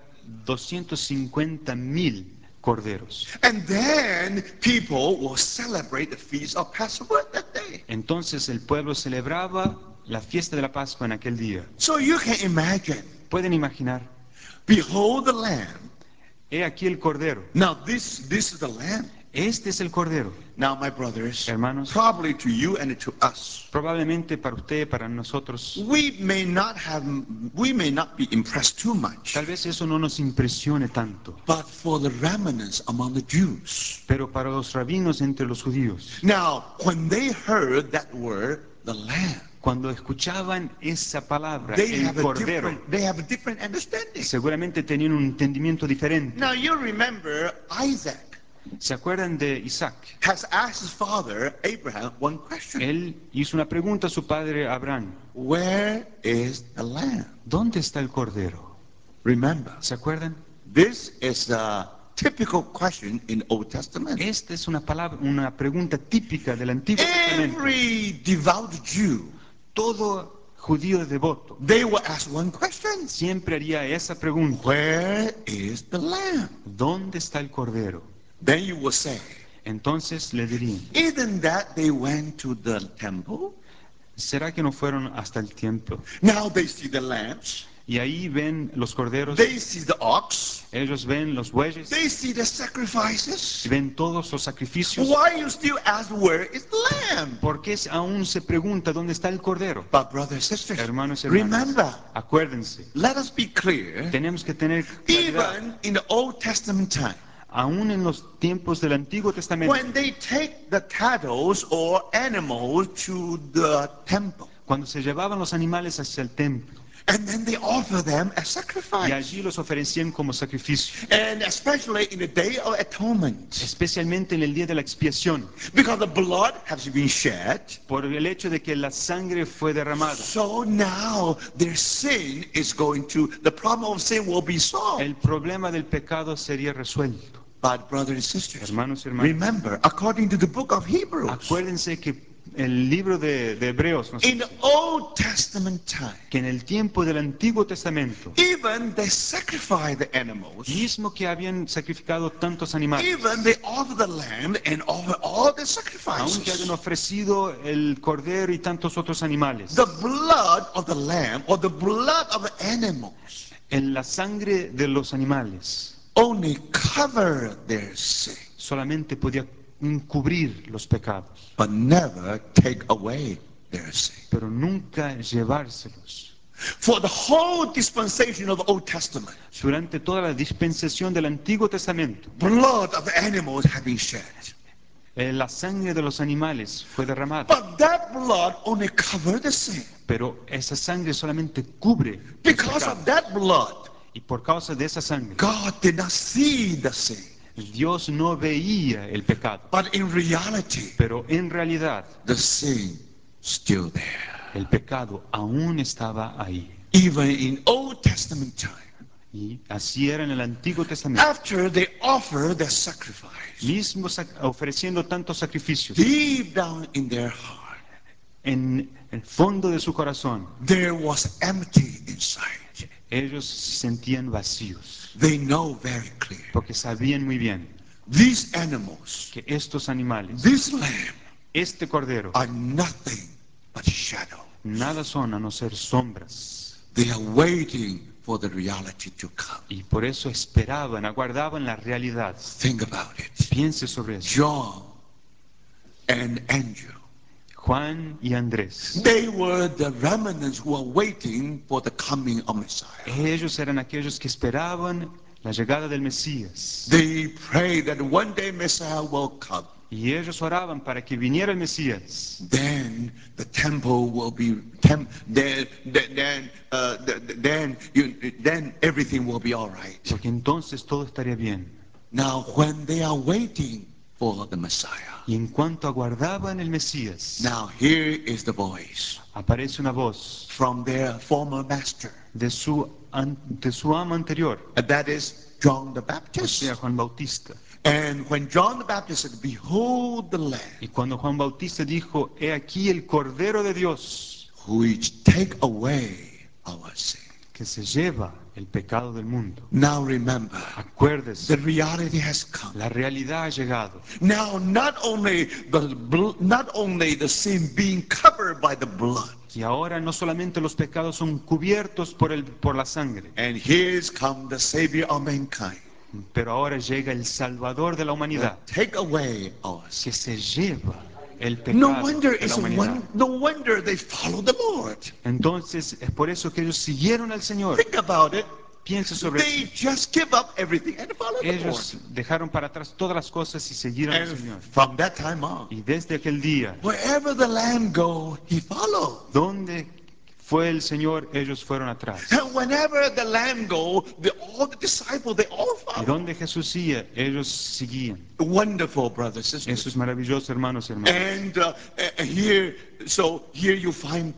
250,000 corderos. And then people will celebrate the feast of Passover that day. Entonces el pueblo celebraba la fiesta de la Pascua en aquel día. So you can imagine, Pueden imaginar, behold the lamb. he aquí el cordero. Now this is the lamb. Este es el cordero. Now my brothers, Hermanos, probably to you and to us, probablemente para usted, para nosotros, we may not be impressed too much. tal vez eso no nos impresione tanto, But for the remnants among the Jews. pero para los rabinos entre los judíos, Now, when they heard that word, the lamb, cuando escuchaban esa palabra, they el have a cordero, different understanding. seguramente tenían un entendimiento diferente. Now you remember Isaac ¿Se acuerdan de Isaac? has asked his father Abraham one question. Él hizo una pregunta a su padre Abraham. Where is the lamb? ¿Dónde está el cordero? Remember, ¿Se acuerdan? this is a typical question in Old Testament. Esta es una pregunta típica del Antiguo Testamento. Every devout Jew, Todo judío devoto they will ask one question. siempre haría esa pregunta. Where is the lamb? ¿Dónde está el cordero? Then you will say, Entonces le dirían, isn't that they went to the temple? ¿será que no fueron hasta el templo? Now they see the lambs, Y ahí ven los corderos, they see the ox, ellos ven los bueyes, they see the y sacrifices. ven todos los sacrificios. Why you still ask where is the lamb? ¿Por qué aún se pregunta dónde está el cordero? But brothers and sisters, Hermanos y hermanas, remember, acuérdense, let us be clear, tenemos que tener claridad, even in the Old Testament time, aún en los tiempos del Antiguo Testamento, when they take the cattle or animals to the temple, cuando se llevaban los animales hacia el templo and then they offer them a y sacrifice. allí los ofrecían como sacrificio, And especially in the Day of Atonement, especialmente en el día de la expiación, because the blood has been shed, por el hecho de que la sangre fue derramada. so now their sin is the problem of sin will be solved. El problema del pecado sería resuelto. But brothers and sisters, Hermanos y hermanas, remember, according to the book of Hebrews, acuérdense que el libro de Hebreos nos in the dice Old Testament time, que en el tiempo del Antiguo Testamento, even they sacrifice the animals, mismo que habían sacrificado tantos animales, even they offer the lamb and offer all the aunque habían sacrifices, ofrecido el cordero y tantos otros animales, the blood of the lamb or the blood of the animals en la sangre de los animales only cover their sin. solamente podía encubrir los pecados, but never take away their sin. pero nunca llevárselos. For the whole dispensation of the Old Testament, Durante toda la dispensación del Antiguo Testamento, blood of animals had been shed. la sangre de los animales fue derramada, But that blood only covered the sin. pero esa sangre solamente cubre los Because of pecados. that blood, Y por causa de esa sangre, God did not see the sin. Dios no veía el pecado, But in reality, pero en realidad the sin still there. el pecado aún estaba ahí. Even in Old Testament time, Y así era en el Antiguo Testamento. after they offer their sacrifice, Mismo ofreciendo tantos sacrificios, deep down in their heart, en el fondo de su corazón, there was empty inside. ellos se sentían vacíos, They know very clear. porque sabían muy bien These animals, que estos animales, this lamb, este cordero, are nothing but shadow. nada son a no ser sombras. They are waiting for the reality to come. Y por eso esperaban, aguardaban la realidad. Think about it. Piense sobre eso. John and Andrew, Juan y Andrés, they were the remnants who were waiting for the coming of Messiah. ellos eran aquellos que esperaban la llegada del Mesías. They prayed that one day Messiah will come. Y ellos oraban para que viniera el Mesías. Then the temple will be then everything will be all right. Porque entonces todo estaría bien. Now when they are waiting for the Messiah, Y en cuanto aguardaban el Mesías, now here is the voice aparece una voz from their former master, de su amo anterior, and that is John the o Baptist. sea, Juan Bautista. And when John the Baptist said, "Behold the Lamb Y cuando Juan Bautista dijo, he aquí el Cordero de Dios, which take away our sin." que se lleva el pecado del mundo. Now remember, Acuérdese, the reality has come. la realidad ha llegado. Now not only the sin being covered by the blood, Y ahora no solamente los pecados son cubiertos por la sangre, and here's come the Savior of mankind, pero ahora llega el Salvador de la humanidad, that take away our que sin. se lleva el No pecado wonder de la humanidad. no wonder they follow the Lord. Entonces es por eso que ellos siguieron al Señor. Think about it. Piense sobre They eso. just give up everything and follow the Lord. Ellos dejaron para atrás todas las cosas y siguieron al And Señor. from that time on, Y desde aquel día, wherever the Lamb go, he followed. donde fue el Señor, ellos fueron atrás. And whenever the Lamb go, all the disciples, they all Y follow. donde Jesús iba, ellos seguían. Wonderful, brothers and Eso sisters. es maravilloso, hermanos y hermanas. And here you find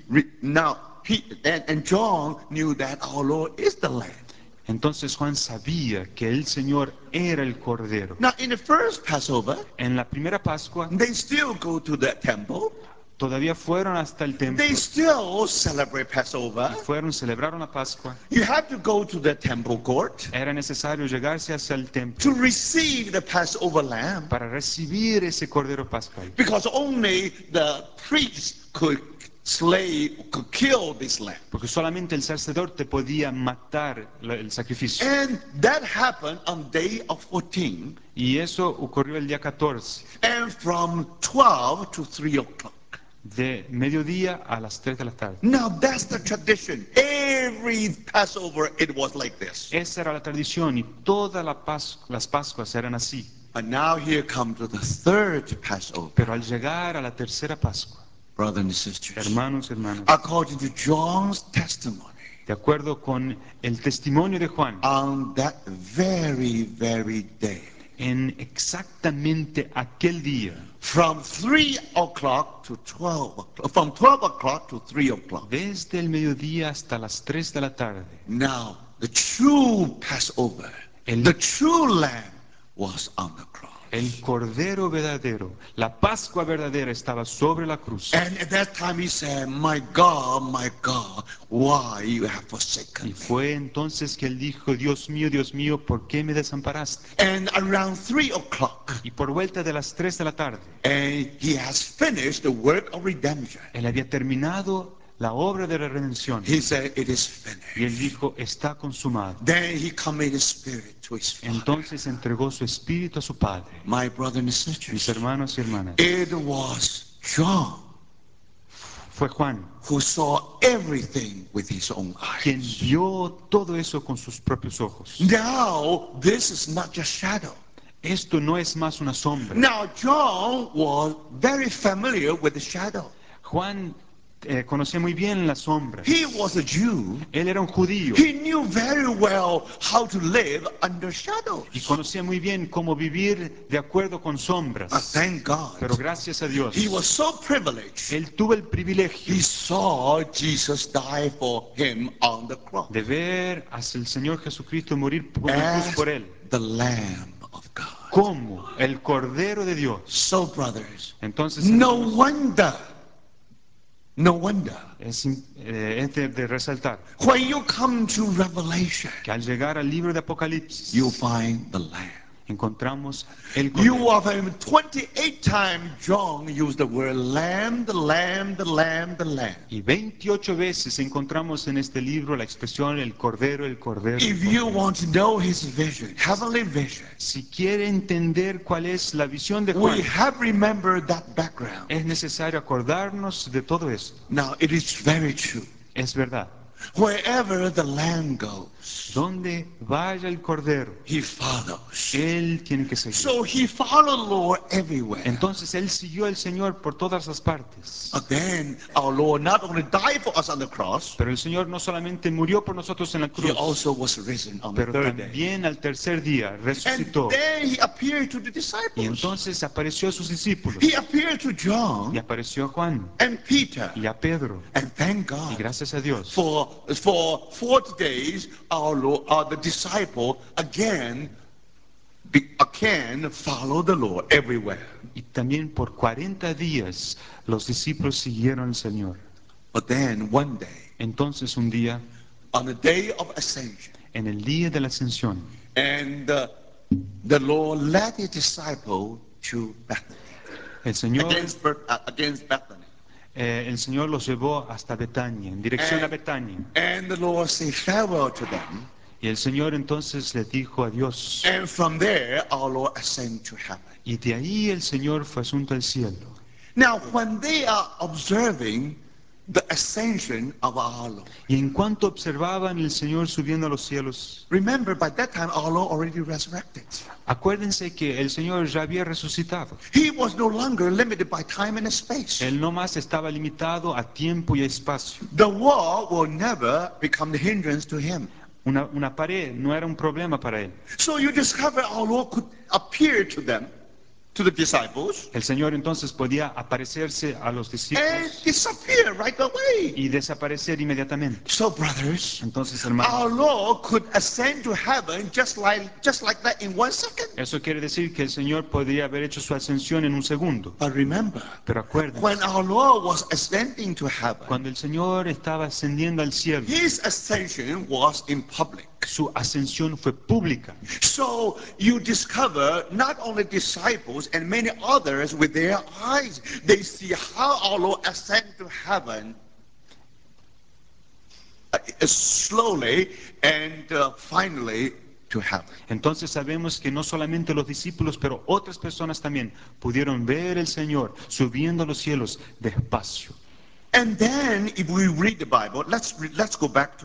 and John knew that our Lord is the Lamb. Entonces Juan sabía que el Señor era el Cordero. Now, in the first Passover, En la primera Pascua, they still go to the temple. todavía fueron hasta el templo They still celebrate y Passover. celebraron la Pascua. You have to go to the temple court Era necesario llegarse hacia el to templo receive the Passover lamb, para recibir ese Cordero Pascual. because only the priest could kill this lamb. Porque solamente el sacerdote podía matar el sacrificio. And that happened on day of 14, Y eso ocurrió el día 14, and from 12 to 3 o'clock. de mediodía a las 3 de la tarde. Now that's the tradition. Every Passover it was like this. Esa era la tradición y todas las Pascuas eran así. And now here comes to the third Passover, Pero al llegar a la tercera Pascua, brothers and sisters, hermanos y hermanas, according to John's testimony, de acuerdo con el testimonio de Juan, on that very day, en exactamente aquel día, from 3 o'clock to 12 o'clock, from 12 o'clock to 3 o'clock. desde el mediodía hasta las 3 de la tarde, Now, the true Passover, the true Lamb was on the cross. el Cordero verdadero, la Pascua verdadera estaba sobre la cruz. And at that time he said, my God, why you have forsaken Y me? fue entonces que él dijo, Dios mío, ¿por qué me desamparaste? And around 3 o'clock, Y por vuelta de las 3 de la tarde, and he has finished the work of redemption. él había terminado la obra de la redención. He said, it is Y él finished. dijo, está consumado. Then he committed his spirit to his Father. Entonces entregó su espíritu a su Padre. My brother and Mis sisters, hermanos y hermanas, it was John fue Juan who saw everything with his own quien eyes. vio todo eso con sus propios ojos. Now, this is not just shadow. Esto no es más una sombra. Now, John was very familiar with the shadow. Juan conocía muy bien las sombras. He was a Jew. Él era un judío He knew very well how to live under y shadows. conocía muy bien cómo vivir de acuerdo con But sombras. thank Pero God, gracias a he was Dios, so privileged. él tuvo el privilegio He saw Jesus die for him on the cross de ver a el Señor Jesucristo morir en la cruz as por él, the Lamb of God. como el Cordero de Dios. So, brothers, Entonces, no hermanos, wonder, no wonder, es de resaltar when you come to Revelation, que al llegar al libro de you Apocalipsis find the Lamb. encontramos el You Cordero. have 28 times John used the word lamb, the lamb, the lamb, the lamb. Y 28 veces encontramos en este libro la expresión el Cordero, el Cordero, el If you Cordero. want to know his vision, heavenly vision, Si quiere entender cuál es la visión de we Juan, have remembered that background. es necesario acordarnos de todo esto. Now, it is very true. Es verdad. Wherever the lamb goes, Donde vaya el Cordero, he follows. él tiene que seguir. So he followed Lord everywhere. Entonces él siguió al Señor por todas las partes. But then our Lord not only died for us on the cross, Pero el Señor no solamente murió por nosotros en la he cruz, also was risen on the pero third day. también al tercer día And resucitó. then he appeared to the Y disciples. entonces apareció a sus discípulos. He appeared to Y John apareció a Juan and Peter. y a Pedro. And thank Y God gracias a Dios, for 40 days our Lord, the disciple again follow the Lord everywhere. y también por 40 días los discípulos siguieron al Señor. But then one day, Entonces un día, on the day of ascension, en el día de la ascensión, and the Lord led his disciple to Bethany, el Señor, against Bethany. el Señor los llevó hasta Betania, en dirección a And, Betania. and the Lord said farewell to them. Y el Señor entonces le dijo adiós. And from there, our Lord ascended to heaven. Y de ahí el Señor fue asunto al cielo. Now, when they are observing the ascension of our Lord, Y en cuanto observaban el Señor subiendo a los cielos, remember by that time our Lord already resurrected. acuérdense que el Señor ya había resucitado. He was no longer limited by time and space. Él no más estaba limitado a tiempo y a espacio. The wall will never become the hindrance to him. Una pared no era un problema para él. So you discover our Lord could appear to them, to the disciples, El Señor entonces podía aparecerse a los and discípulos disappear right away. y desaparecer inmediatamente. So, brothers, Entonces, our hermanos, Lord could ascend to heaven just like that in 1 second. eso quiere decir que el Señor podría haber hecho su ascensión en un segundo. But remember, Pero when acuérdense, our Lord was ascending to heaven, cuando el Señor estaba ascendiendo al cielo, his ascension was in public. su ascensión fue pública. So you discover not only disciples and many others with their eyes, they see how our Lord ascend to heaven slowly and finally to heaven. Entonces sabemos que no solamente los discípulos, pero otras personas también pudieron ver al Señor subiendo a los cielos despacio. And then, if we read the Bible, let's go back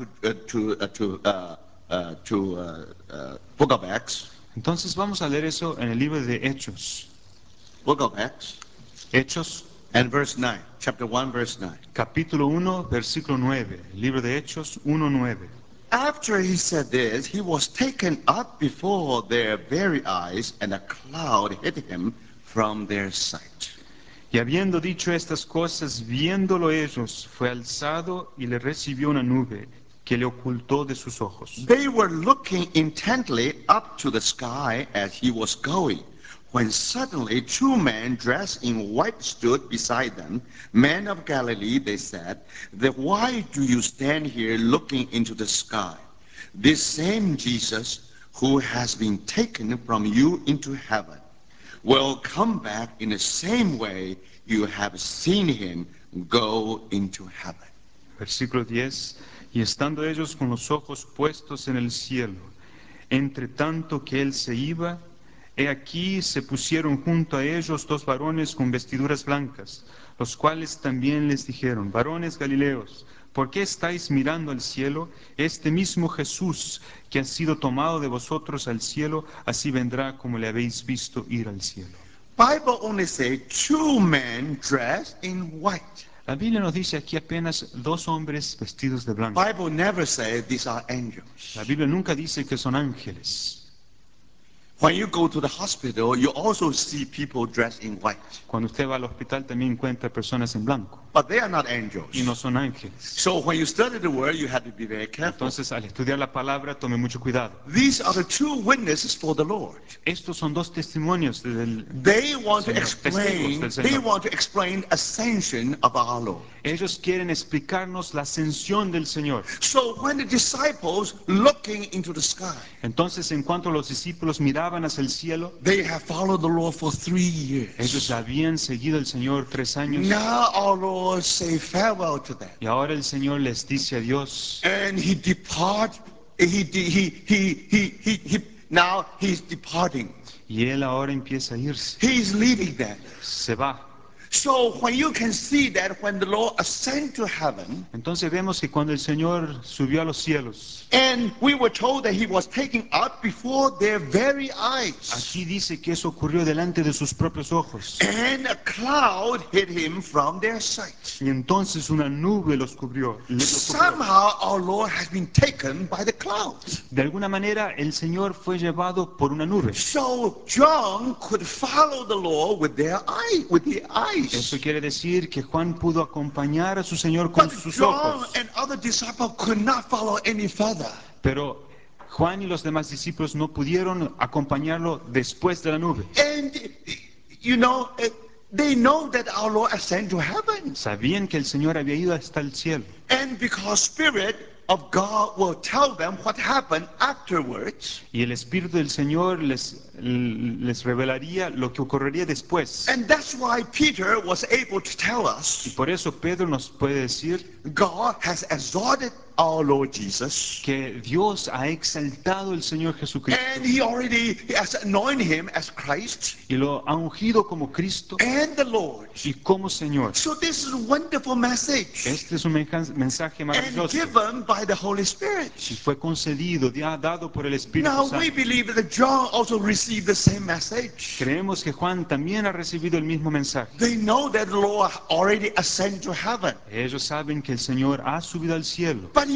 to Book of Acts. Entonces vamos a leer eso en el libro de Hechos. Book of Acts, Hechos, and verse 9, chapter 1, verse 9. capítulo 1, versículo 9. El libro de Hechos 1:9. After he said this, he was taken up before their very eyes, and a cloud hid him from their sight. Y habiendo dicho estas cosas, viéndolo ellos, fue alzado y le recibió una nube que le ocultó de sus ojos. They were looking intently up to the sky as he was going, when suddenly two men dressed in white stood beside them. Men of Galilee, they said, why do you stand here looking into the sky? This same Jesus who has been taken from you into heaven will come back in the same way you have seen him go into heaven. Versículo 10. Y estando ellos con los ojos puestos en el cielo, entre tanto que él se iba, he aquí se pusieron junto a ellos dos varones con vestiduras blancas, los cuales también les dijeron: varones Galileos, ¿por qué estáis mirando al cielo? Este mismo Jesús que ha sido tomado de vosotros al cielo, así vendrá como le habéis visto ir al cielo. Bible only say two men dressed in white. La Biblia nos dice aquí apenas dos hombres vestidos de blanco. Bible never say these are La angels. Biblia nunca dice que son ángeles. When you go to the hospital, you also see people dressed in white. Cuando usted va al hospital también encuentra personas en blanco But they are not y no angels. son ángeles. So when you study the word, you have to be very careful. Entonces, al estudiar la palabra, tome mucho cuidado. These are the two witnesses for the Lord. Estos son dos testimonios del They want to Señor, testigos del Señor. explain ascension of our Lord. Ellos quieren explicarnos la ascensión del Señor. So when the disciples looking into the sky, Entonces, en cuanto los discípulos miraban hacia el cielo, they have followed the Lord for 3 ellos years. habían seguido al Señor 3 años Now our Lord say farewell to them. y ahora el Señor les dice adiós And he depart, now he's departing. y Él ahora empieza a irse, He's leaving them. se va. So when you can see that when the Lord ascended to heaven, Entonces vemos que cuando el Señor subió a los cielos, and we were told that he was taken up before their very eyes, aquí dice que eso ocurrió delante de sus propios ojos. and a cloud hid him from their sight. Y entonces una nube los cubrió, los cubrió. Somehow our Lord has been taken by the cloud. De alguna manera el Señor fue llevado por una nube. So John could follow the Lord with their Eso eyes. quiere decir que Juan pudo acompañar a su Señor con But sus John ojos. and other disciples could not follow any further. Pero Juan y los demás discípulos no pudieron acompañarlo después de la nube. And you know, they know that our Lord ascended to heaven. Sabían que el Señor había ido hasta el cielo. And because Spirit of God will tell them what happened afterwards. Y el Espíritu del Señor les revelaría lo que ocurriría después. And that's why Peter was able to tell Y us por eso Pedro nos puede decir God has exalted our Lord Jesus. que Dios ha exaltado al Señor Jesucristo And he already has anointed him as Christ y lo ha ungido como Cristo and the Lord. y como Señor. So this is a wonderful message Este es un mensaje and maravilloso given by the Holy Spirit. y fue concedido, dado por el Espíritu Now we Santo. believe that John also received the same message. Creemos que Juan también ha recibido el mismo mensaje. They know that the Lord already ascended to heaven. Ellos saben que el Señor ha subido al cielo. But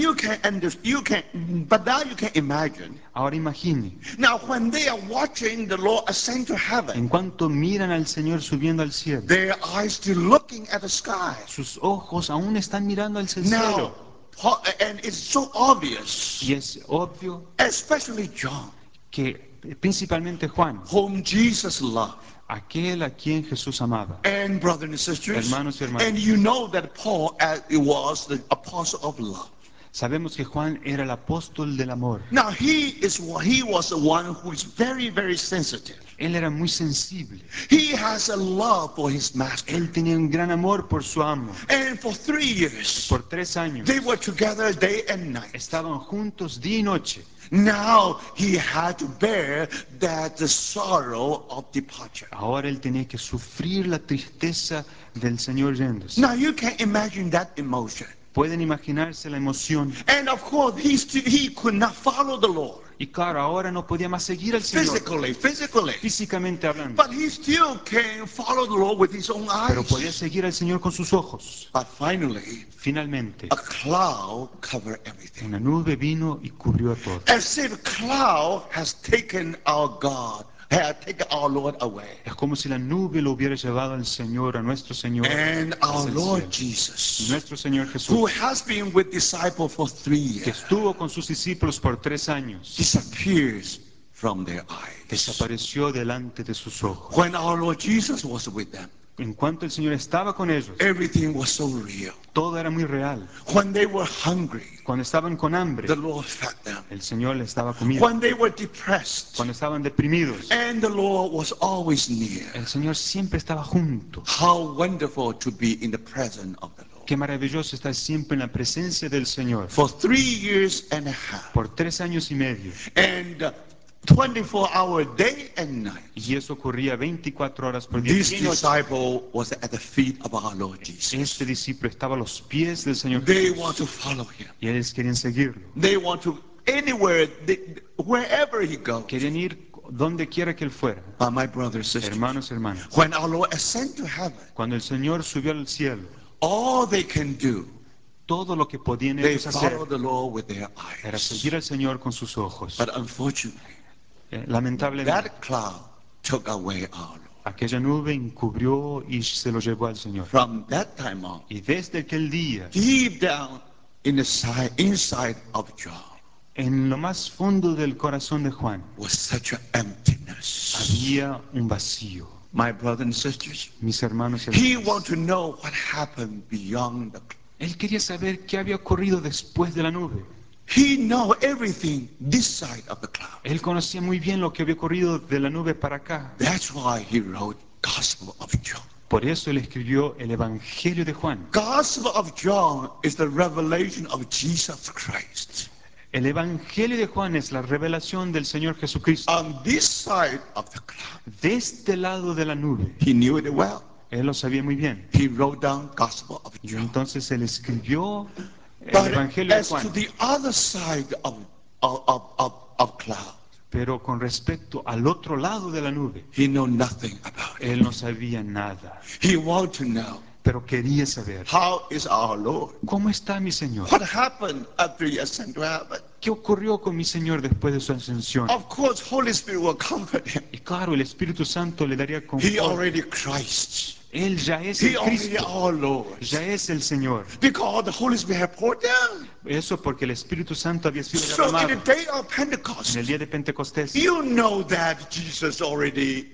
but now you can imagine. Ahora imagine, Now when they are watching the Lord ascend to en heaven, cuanto miran al Señor subiendo al cielo, their eyes still looking at the sky. sus ojos aún están mirando al Now, cielo. and it's so obvious, Y es obvio especially John, que principalmente Juan, whom Jesus loved. aquel a quien Jesús amaba. And brothers and sisters, Hermanos y hermanas, and you know that Paul it was the apostle of love. sabemos que Juan era el apóstol del amor. Now he was the one who is very, very sensitive. Él era muy sensible. He has a love for his master. Él tenía un gran amor por su amo. And for 3 years, Por 3 años they were together day and night. estaban juntos día y noche. Now he had to bear that the sorrow of departure. Ahora él tenía que sufrir la tristeza del Señor yéndose. Now you can imagine that emotion. Pueden imaginarse la emoción. And of course, he could not follow the Lord Y claro, ahora no podía más seguir al Señor, physically. físicamente hablando. But he still can follow the Lord with his own Pero podía eyes. seguir al Señor con sus ojos. But finally, Finalmente, a cloud covered everything. una nube vino y cubrió a todos. As if cloud has taken our God, had taken our Lord away. Es como si la nube lo hubiera llevado al Señor, a nuestro Señor, And our hacia el Lord cielo. Y Jesus, nuestro Señor who Jesús, has been with disciples for 3 que years, estuvo con sus discípulos por 3 años, disappears from their eyes. desapareció delante de sus ojos. When our Lord Jesus was with them, En cuanto el Señor estaba con ellos, everything was so real. todo era muy real. When they were hungry, Cuando estaban con hambre, the Lord fed them. el Señor les daba comida. When they were depressed, Cuando estaban deprimidos, and the Lord was always near. el Señor siempre estaba junto. How wonderful to be in the presence of the Lord. Qué maravilloso estar siempre en la presencia del Señor. for 3 years and a half. Por 3 años y medio. And 24-hour day and night. Y eso ocurría 24 horas por día, This día y noche. disciple was at the feet of our Lord Este Jesus. discípulo estaba a los pies del Señor They want to Jesús. follow him. Y ellos querían seguirlo. They want to anywhere, wherever he goes. Querían ir donde quiera que él fuera. My brothers, sisters, Hermanos, hermanas. when our Lord ascended to heaven, Cuando el Señor subió al cielo, all they can do, todo lo que podían they ellos hacer follow the Lord with their era eyes. seguir al Señor con sus ojos. But unfortunately, Lamentablemente, that cloud took away our Lord. aquella nube encubrió y se lo llevó al Señor. From that time on, Y desde aquel día, deep down in the inside of John en lo más fondo del corazón de Juan, was such an emptiness. había un vacío. My brothers and sisters, Mis hermanos y he hermanas, wanted to know what happened beyond the cloud. él quería saber qué había ocurrido después de la nube. He know everything this side of the cloud. Él conocía muy bien lo que había ocurrido de la nube para acá. That's why he wrote Gospel of John. Por eso él escribió el Evangelio de Juan. Gospel of John is the revelation of Jesus Christ. El Evangelio de Juan es la revelación del Señor Jesucristo. On this side of the cloud, De este lado de la nube, he knew it well. él lo sabía muy bien. He wrote down Gospel of Y John. entonces él escribió el But Evangelio de as to Juan. the other side of cloud, Pero con respecto al otro lado de la nube, he know nothing about it. él no sabía nada. He want to know, Pero quería saber, how is our Lord? ¿cómo está mi Señor? What happened after he ascended to heaven? ¿Qué ocurrió con mi Señor después de su ascensión? Of course, Holy Spirit will comfort him. Y claro, el Espíritu Santo le daría He confort. already Christ. Él ya es He el already Cristo, our Lord. ya es el Señor. Because the Holy Spirit had poured down. Eso porque el Espíritu Santo había sido So in the derramado day of en el Pentecost, día de Pentecostés. you know that Jesus already,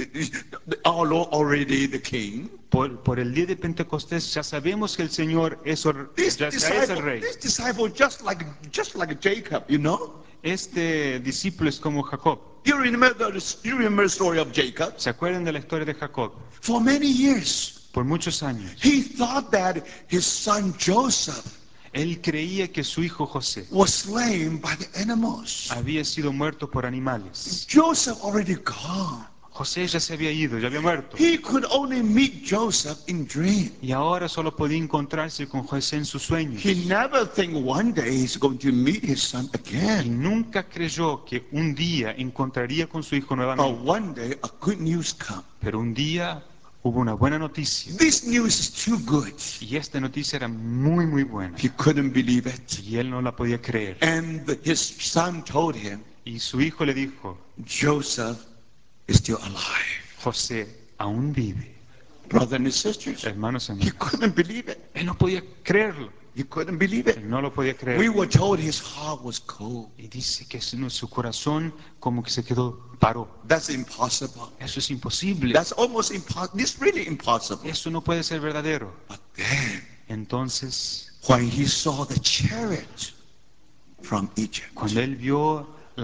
our Lord already the King. Por el día de Pentecostés ya sabemos que el Señor ya es el Rey. This disciple just like Jacob, you know. Este discípulo es como Jacob. You remember the story of Jacob? ¿Se acuerdan de la historia de Jacob? For many years, Por muchos años, he thought that his son Joseph él creía que su hijo José was slain by the animals. había sido muerto por animales. Joseph already gone. José ya se había ido, ya había muerto. He could only meet Joseph in dream. Y ahora solo podía encontrarse con José en sus sueños. He never think one day he's going to meet his son Y again. nunca creyó que un día encontraría con su hijo But nuevamente. one day a good news come. Pero un día hubo una buena noticia. This news is too good. Y esta noticia era muy, muy buena. He couldn't believe it. Y él no la podía creer. And his son told him, Y su hijo le dijo, Joseph is still alive. José aún vive. Brothers and sisters, Hermanos, he hermanos. couldn't believe it. Él no podía creerlo. He couldn't believe it. Él no lo podía We creer. were told his heart was cold. Y dice que su corazón como que se paró. That's impossible. Eso es imposible. That's almost impossible. This is really impossible. Eso no puede ser verdadero. But then, Entonces, when he saw the chariot from Egypt, cuando él vio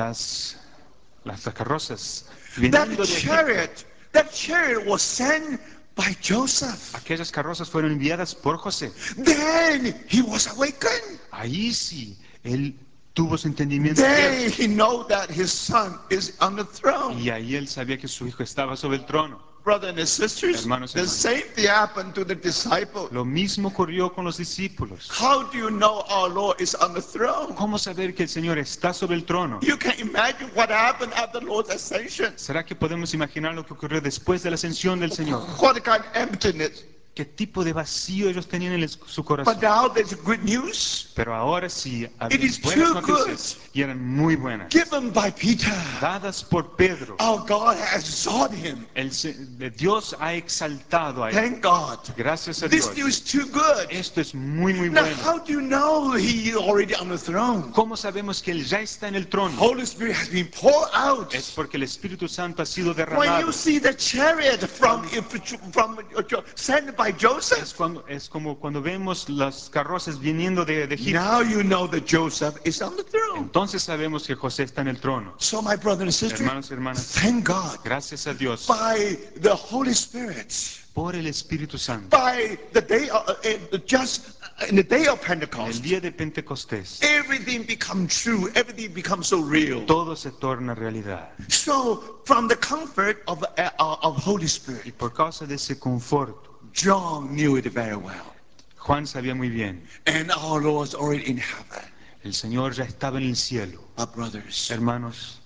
las carrozas that viniendo de Egipto, chariot was sent by Joseph. aquellas carrozas fueron enviadas por José. Then he was awakened. Ahí sí, él tuvo su entendimiento Then abierto. he know that his son is on the throne. Y ahí él sabía que su hijo estaba sobre el trono. Brothers and sisters, Hermanos, the hermanas. same thing happened to the disciples. Lo mismo ocurrió con los discípulos. How do you know our Lord is on the throne? ¿Cómo saber que el Señor está sobre el trono? You can imagine what happened after the Lord's ascension. ¿Será que podemos imaginar lo que ocurrió después de la ascensión del Señor? What kind of emptiness. ¿Qué tipo de vacío ellos tenían en su But corazón? now there's good news Pero ahora sí, It había is buenas too noticias y eran muy buenas. given by Peter. Dadas por Pedro. Our God has exalted him. Dios ha exaltado a él. Thank God. Gracias a This Dios. news is too good. Esto es muy, muy Now, bueno. how do you know he is already on the throne? ¿Cómo sabemos que él ya está en el trono? Holy Spirit has been poured out. Es porque el Espíritu Santo ha sido When derramado. you see the chariot sent by by Joseph? Es como cuando vemos las carrozas viniendo de Egipto. Now you know that Joseph is on the throne. Entonces sabemos que José está en el trono. So my brother and sister, Hermanos y hermanas, thank God gracias a Dios by the Holy Spirit, por el Espíritu Santo. by the day, just in the day of En el Pentecost, día de Pentecostés, everything becomes true, everything becomes so real. todo se torna realidad. So from the comfort of Holy Y Spirit, por causa de ese conforto, John knew it very well. Juan sabía muy bien, And our Lord is already in heaven. el Señor ya estaba en el cielo. Our brothers, Hermanos,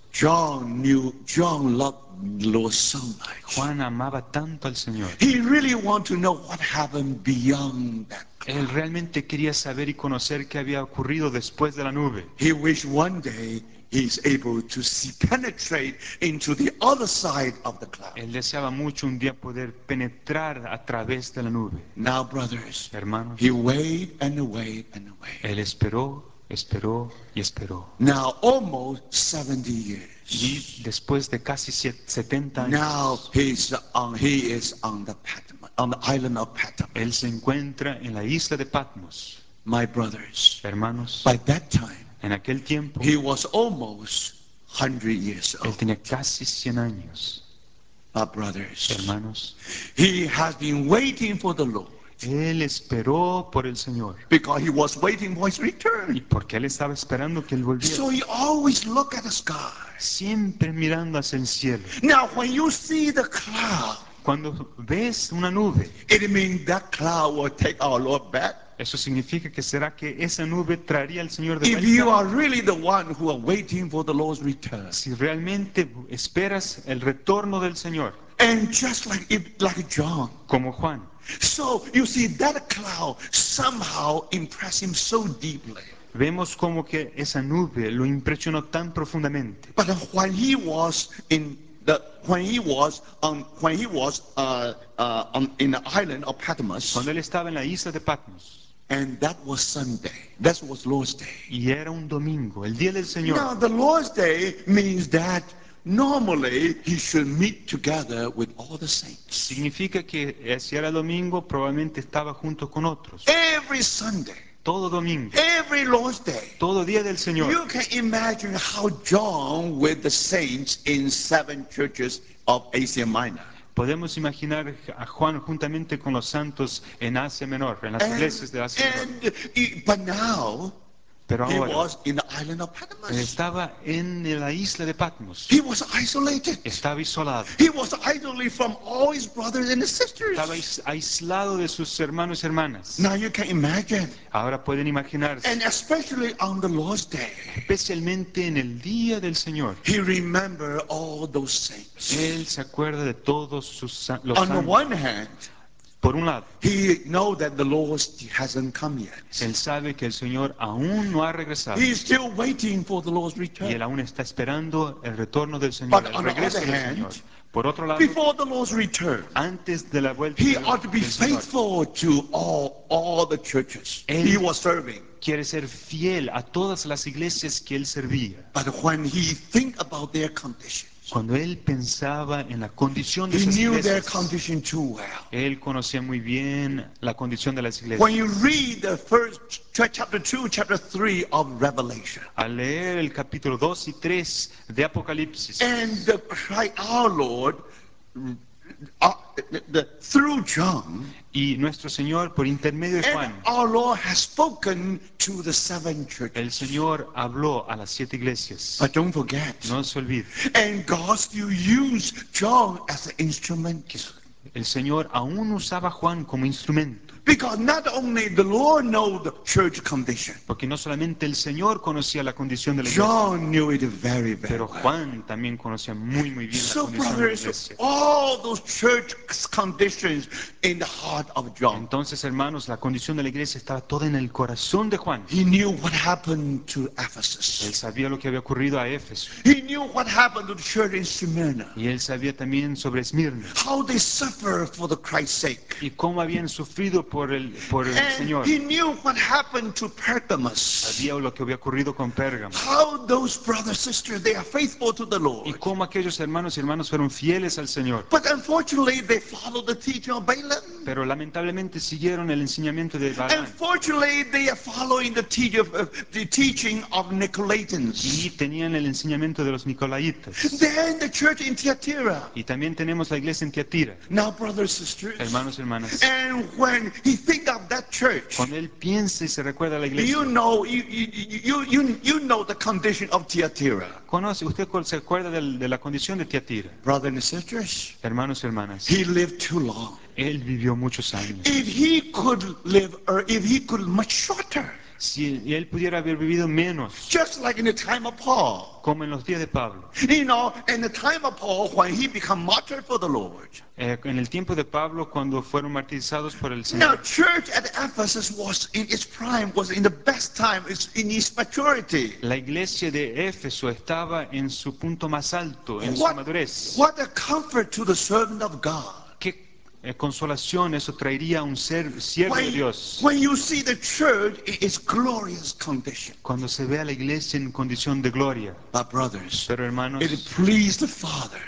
John loved the Lord so much. Juan amaba tanto al Señor. He really wanted to know what happened beyond that Él cloud. realmente quería saber y conocer qué había ocurrido después de la nube. He wished one day he's able to see, penetrate into the other side of the cloud. Él deseaba mucho un día poder penetrar a través de la nube. Now, brothers, Hermanos, he waited and waited and waited. él esperó, esperó y esperó. Now, almost 70 Y years. después de casi 70 Now años, he is on the on the island of él Patmos. se encuentra en la isla de Patmos. My brothers, Hermanos, by that time, en aquel tiempo, he was almost 100 years él old. tenía casi 100 años. My brothers, Hermanos, he has been waiting for the Lord él esperó por el Señor. because he was waiting for his Y return. porque él estaba esperando que él volviera. So he always look at the sky. Siempre mirando hacia el cielo. Now, when you see the cloud, Cuando ves una nube, it means that cloud will take our Lord back. eso significa que será que esa nube traería al Señor de If you vuelta. are really the one who are waiting for the Lord's return, Si realmente esperas el retorno del Señor, and just like John, como Juan. so you see that cloud somehow impressed him so deeply. Vemos como que esa nube lo impresionó tan profundamente. But when he was in the island of Cuando Patmos, él estaba en la isla de Patmos, and that was Sunday, that was Lord's Day. y era un domingo, el día del Señor. Now the Lord's Day means that normally he should meet together with all the saints. Significa que si era domingo, probablemente estaba junto con otros. Every Sunday, Todo domingo, every Lord's Day, todo día del Señor. you can imagine how John with the saints in 7 churches of Asia Minor. Podemos imaginar a Juan juntamente con los santos en Asia Menor, en las iglesias de Asia Menor. But now Pero he ahora, was in the island of él Patmos. estaba en la isla de Patmos. He was isolated. Estaba isolado. He was isolated from all his brothers and his Estaba sisters. aislado de sus hermanos y hermanas. Now you can imagine. Ahora pueden imaginarse, And especially on the Lord's Day, especialmente en el día del Señor, he remembered all those saints. él se acuerda de todos los On the santos. one hand, Por un lado, he knows that the Lord hasn't come yet. él sabe que el Señor aún no ha regresado He's still waiting for the Lord's y return. él aún está esperando el retorno del Señor, But el on the other regreso del Señor. hand, Por otro lado, before the Lord's return, antes de la vuelta he ought to be del Señor, faithful to all the churches he él was serving. quiere ser fiel a todas las iglesias que él servía. But when he think about their conditions, Cuando él pensaba en la condición de he esas knew their iglesias, condition too well. él conocía muy bien la condición de las When iglesias. you read the first chapter 2, chapter 3 of Revelation, Al leer el capítulo 2 y 3 de Apocalipsis, and our Lord, uh, through John, y nuestro Señor, por intermedio de and Juan, our Lord has spoken to the 7 el churches. Señor habló a las 7 iglesias. But don't forget, No se olvide, and God still used John as an instrument. el Señor aún usaba a Juan como instrumento, Because not only the Lord knows the church condition, porque no solamente el Señor conocía la condición de la iglesia, John knew it very, very pero well. Juan también conocía muy bien la So, condición de la brothers, iglesia. all those church conditions in the heart of John. Entonces, hermanos, la condición de la iglesia estaba toda en el corazón de Juan. He knew what happened to Él Ephesus. sabía lo que había ocurrido a Éfeso. He knew what happened to the church in Smyrna. Y él sabía también sobre Esmirna How they suffer for the Christ's sake. y cómo habían sufrido por el And Señor. he knew what happened to Pergamos. Sabía lo que había ocurrido con Pérgamo. How those brothers, sisters, they are faithful to the Y Lord. cómo aquellos hermanos y hermanas fueron fieles al Señor. But unfortunately, they followed the teaching of Balaam. Pero lamentablemente siguieron el enseñamiento de Balaam. Unfortunately, they are following the teaching of Nicolaitans. Y tenían el enseñamiento de los Nicolaitas. They're in the church in Thyatira. Y también tenemos la iglesia en Tiatira. Now, brothers, sisters, Hermanos y hermanas. and when he think of that church, Cuando él piensa y se recuerda a la iglesia. you know the condition of Thyatira. Usted se acuerda de la condición de Tiatira. Brothers and sisters, Hermanos y hermanas. he lived too long. Él vivió muchos años. If he could live, or if he could much shorter, Si él pudiera haber vivido menos, just like in the time of Paul. como en los días de Pablo. You know, in the time of Paul, when he became martyr for the Lord. En el tiempo de Pablo, cuando fueron martirizados por el Now, Señor. church at Ephesus was in its prime, was in the best time, it's in its maturity. La iglesia de Éfeso estaba en su punto más alto, en su What, madurez. what a comfort to the servant of God. Qué consolación eso traería a un siervo de When, Dios. when you see the church in its glorious condition. Cuando se ve a la iglesia en condición de gloria. But brothers, Pero hermanos, it pleased the Father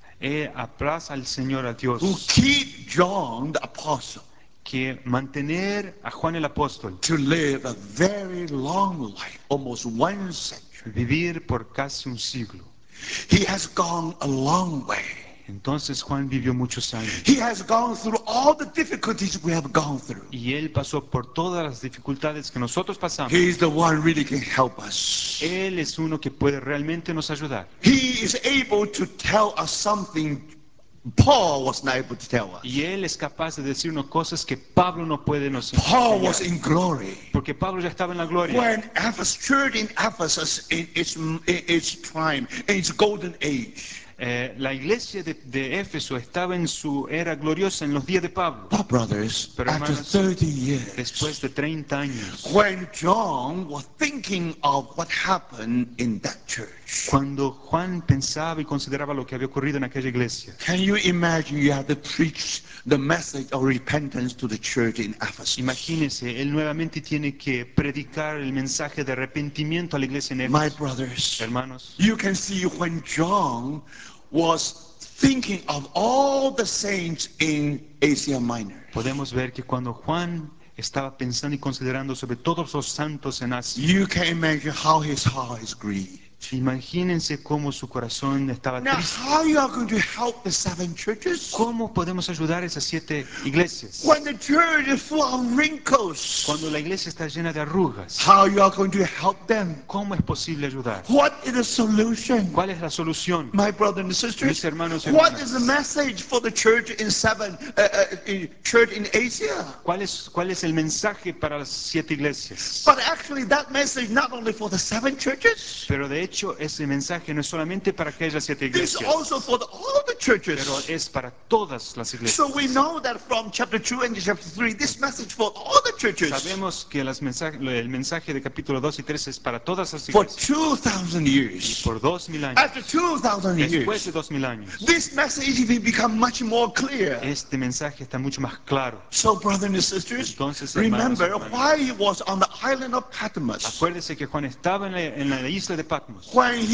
aplaza al Señor, a who Dios, keep John the apostle que mantener a Juan el apóstol, to live a very long life, almost 1 century. vivir por casi un siglo. He has gone a long way. Entonces Juan vivió muchos años. He has gone through all the difficulties we have gone through. Y él pasó por todas las dificultades que nosotros pasamos. He is the one really can help us. Él es uno que puede realmente nos ayudar. He is able to tell us something Paul was not able to tell us. Y él es capaz de decirnos cosas que Pablo no puede nos Paul was enseñar. in glory. Porque Pablo ya estaba en la gloria. When Ephesus, church in Ephesus in its prime, in its golden age. La iglesia de Éfeso estaba en su era gloriosa en los días de Pablo. But brothers, Pero after hermanos, 30 years, después de 30 años, when John was thinking of what happened in that church, cuando Juan pensaba y consideraba lo que había ocurrido en aquella iglesia, can you imagine you have to preach the message of repentance to the church in Ephesus? imagínese, él nuevamente tiene que predicar el mensaje de arrepentimiento a la iglesia en My Éfeso. brothers, Hermanos, you can see when John was thinking of all the saints in Asia Minor. podemos ver que cuando Juan estaba pensando y considerando sobre todos los santos en Asia, You can imagine how his heart is grieved. imagínense cómo su corazón estaba Now, triste. how you are going to help the 7 churches? ¿Cómo podemos ayudar a esas 7 iglesias? When the church is full of wrinkles, Cuando la iglesia está llena de arrugas, how you are going to help them? ¿cómo es posible ayudar? What is the solution? ¿Cuál es la solución? My brothers and sisters, Mis hermanos y what hermanas. is the message for the church in church in Asia? ¿Cuál es el mensaje para las 7 iglesias? But actually, that message not only for the 7 churches, Pero de hecho, ese mensaje no es solamente para aquellas 7 it's iglesias, also for all the pero churches. es para todas las iglesias. So we know that from chapter 2 and chapter 3, this message for all the churches Sabemos que el mensaje de capítulo 2 y 3 es para todas las for iglesias. 2,000 years. Por 2000 años. After 2,000 Después de years, 2000 años, this message will become much more clear. este mensaje está mucho más claro. So, brothers and sisters, Entonces, hermanos y remember hermanas, why he was on the island of Patmos. acuérdese que Juan estaba en la isla de Patmos.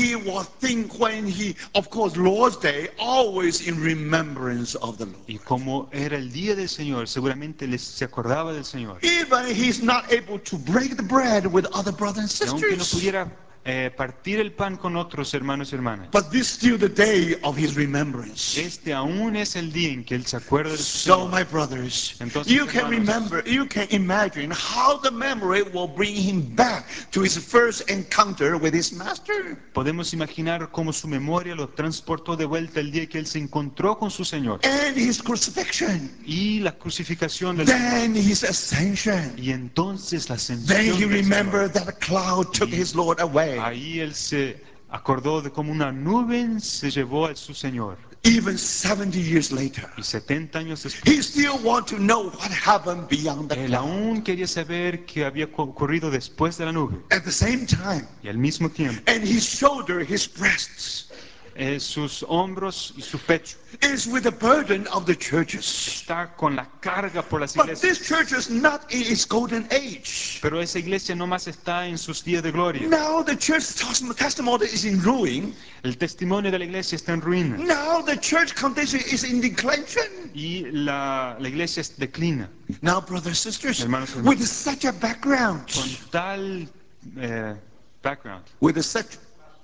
When he, of course, Lord's Day, always in remembrance of the Lord. Y como era el día del Señor, seguramente se acordaba del Señor. Even he's not able to break the bread with other brothers Y and aunque no sisters. pudiera partir el pan con otros hermanos y hermanas, But this still the day of his remembrance. este aún es el día en que él se acuerda de su So, Señor. my brothers, Entonces, you can hermanos, remember, you can imagine how the memory will bring him back to his first encounter with his master. podemos imaginar cómo su memoria lo transportó de vuelta el día que él se encontró con su Señor. And his crucifixion. Y la crucificación del Señor. Then his ascension. Y entonces la Then ascensión he del Señor. remembered that a cloud took his Lord away. Ahí él se acordó de cómo una nube se llevó a su Señor. Even 70 years later, Y 70 años he después, still want to know what happened beyond the él cloud. aún quería saber qué había ocurrido después de la nube. At the same time, Y al mismo tiempo, and his shoulder, his breasts, sus hombros y su pecho. is with the burden of the churches. Está con la carga por las But this iglesias. church is not in its golden age. Pero esa iglesia no más está en sus días de gloria. Now the church testimony is in ruin. El testimonio de la iglesia está en ruinas. Now the church condition is in declension. Y la iglesia declina. Now, brothers and sisters, Hermanos y with hermanas, such a background, con tal background with such,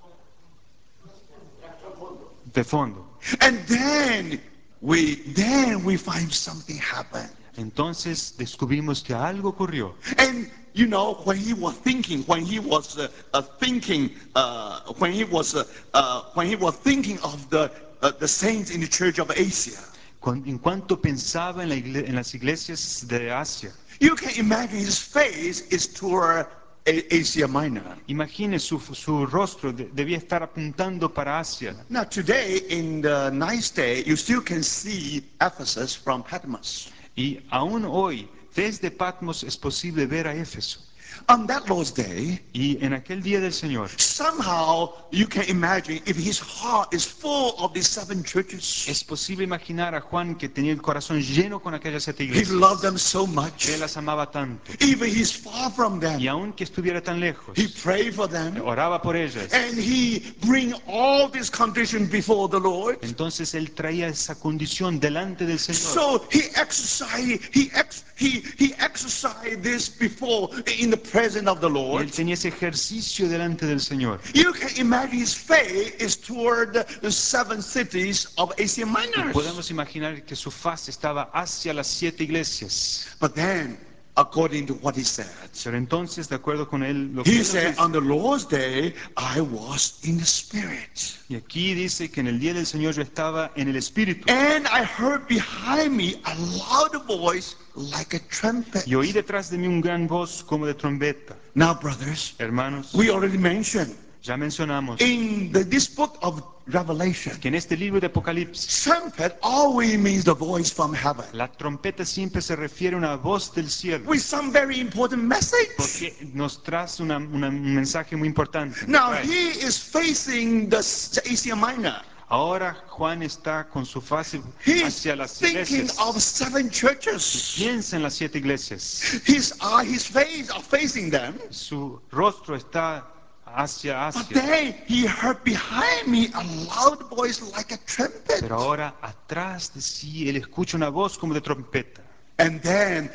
de fondo, and then we find something happen. entonces descubrimos que algo ocurrió. And you know, when he was thinking, when he was thinking, when he was thinking of the saints in the church of Asia, En cuanto pensaba en, en las iglesias de Asia, you can imagine his face is toward Asia Minor. imagine su rostro debía estar apuntando para Asia. Now today, in the nice day, you still can see Ephesus from Patmos. Y aún hoy, desde Patmos es posible ver a Éfeso. On that Lord's Day, Y en aquel día del Señor, somehow you can imagine if his heart is full of these seven churches. es posible imaginar a Juan que tenía el corazón lleno con aquellas 7 He loved iglesias. them so much. Él las amaba tanto. Even he's far from them. Y aunque estuviera tan lejos, He prayed for them. oraba por ellas. And he bring all these conditions before the Lord. Entonces él traía esa condición delante del Señor. So he exercised this before in the presence of the Y Lord. él tenía ese ejercicio delante del Señor. You can imagine his faith is toward the seven cities of Asia Y Minor. podemos imaginar que su faz estaba hacia las 7 iglesias. But then, according to what he said, Pero entonces, de acuerdo con él, lo que he él nos said, dice, on the Lord's day, I was in the Spirit. y aquí dice que en el día del Señor yo estaba en el Espíritu. And I heard behind me a loud voice like a trumpet. Y oí detrás de mí un gran voz como de trompeta. Now, brothers, Hermanos, we already mentioned ya mencionamos in this book of Revelation, que en este libro de Apocalipsis, trumpet always means the voice from heaven la trompeta siempre se refiere a una voz del cielo, with some very important message. porque nos trae un mensaje muy importante. Now, he is facing the Asia Minor. Ahora Juan está con su faz He's hacia las thinking iglesias. of seven churches. Piensa en las 7 iglesias. His face are facing them. Su rostro está hacia But Asia. then he heard behind me a loud voice like a trumpet. Pero ahora atrás de sí él escucha una voz como de trompeta. And then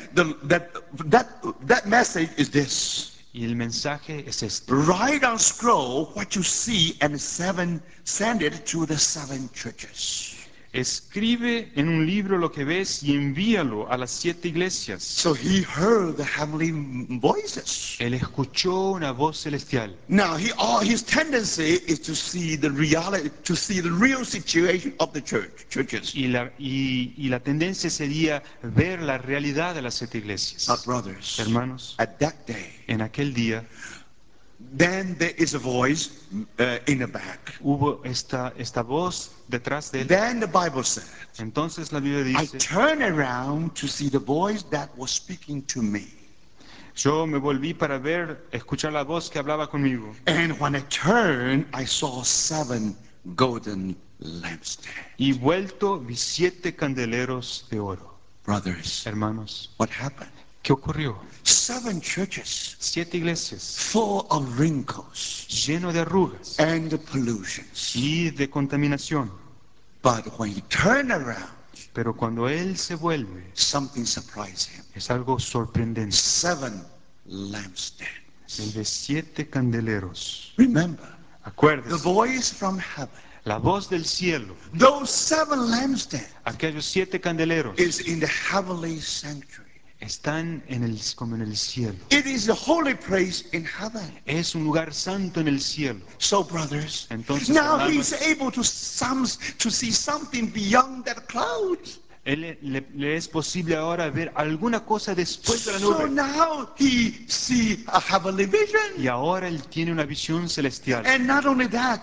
that message is this. Y el mensaje es este. Write on scroll what you see and send it to the seven churches. Escribe en un libro lo que ves y envíalo a las 7 iglesias. So he heard the heavenly voices. Él escuchó una voz celestial. Now his tendency is to see the reality, to see the real situation of the churches. Y la tendencia sería ver la realidad de las 7 Our iglesias. brothers, Hermanos, at that day, en aquel día then there is a voice in the back. hubo esta voz detrás de él. Then the Bible said, Entonces la Biblia I dice, turned around to see the voice that was speaking to me. yo me volví para escuchar la voz que hablaba conmigo. And when I turned, I saw seven golden lampstands. Y vuelto vi 7 candeleros de oro. Brothers, Hermanos, what happened? ¿qué ocurrió? Seven churches 7 iglesias full of wrinkles lleno de arrugas and pollutions. y de contaminación. But when he turned around, Pero cuando él se vuelve, something surprised him. es algo sorprendente. Seven lampstands. El de 7 candeleros. Remember, the Acuérdese, voice from heaven, la voz del cielo, those seven lampstands aquellos 7 candeleros, is in the heavenly sanctuary. están como en el cielo. It is the holy place in heaven. Es un lugar santo en el cielo. So, brothers, Entonces, now hermanos, he's able to see something beyond that cloud. le es posible ahora ver alguna cosa después de la So nube. now he see a heavenly Y vision. ahora él tiene una visión celestial. And not only that,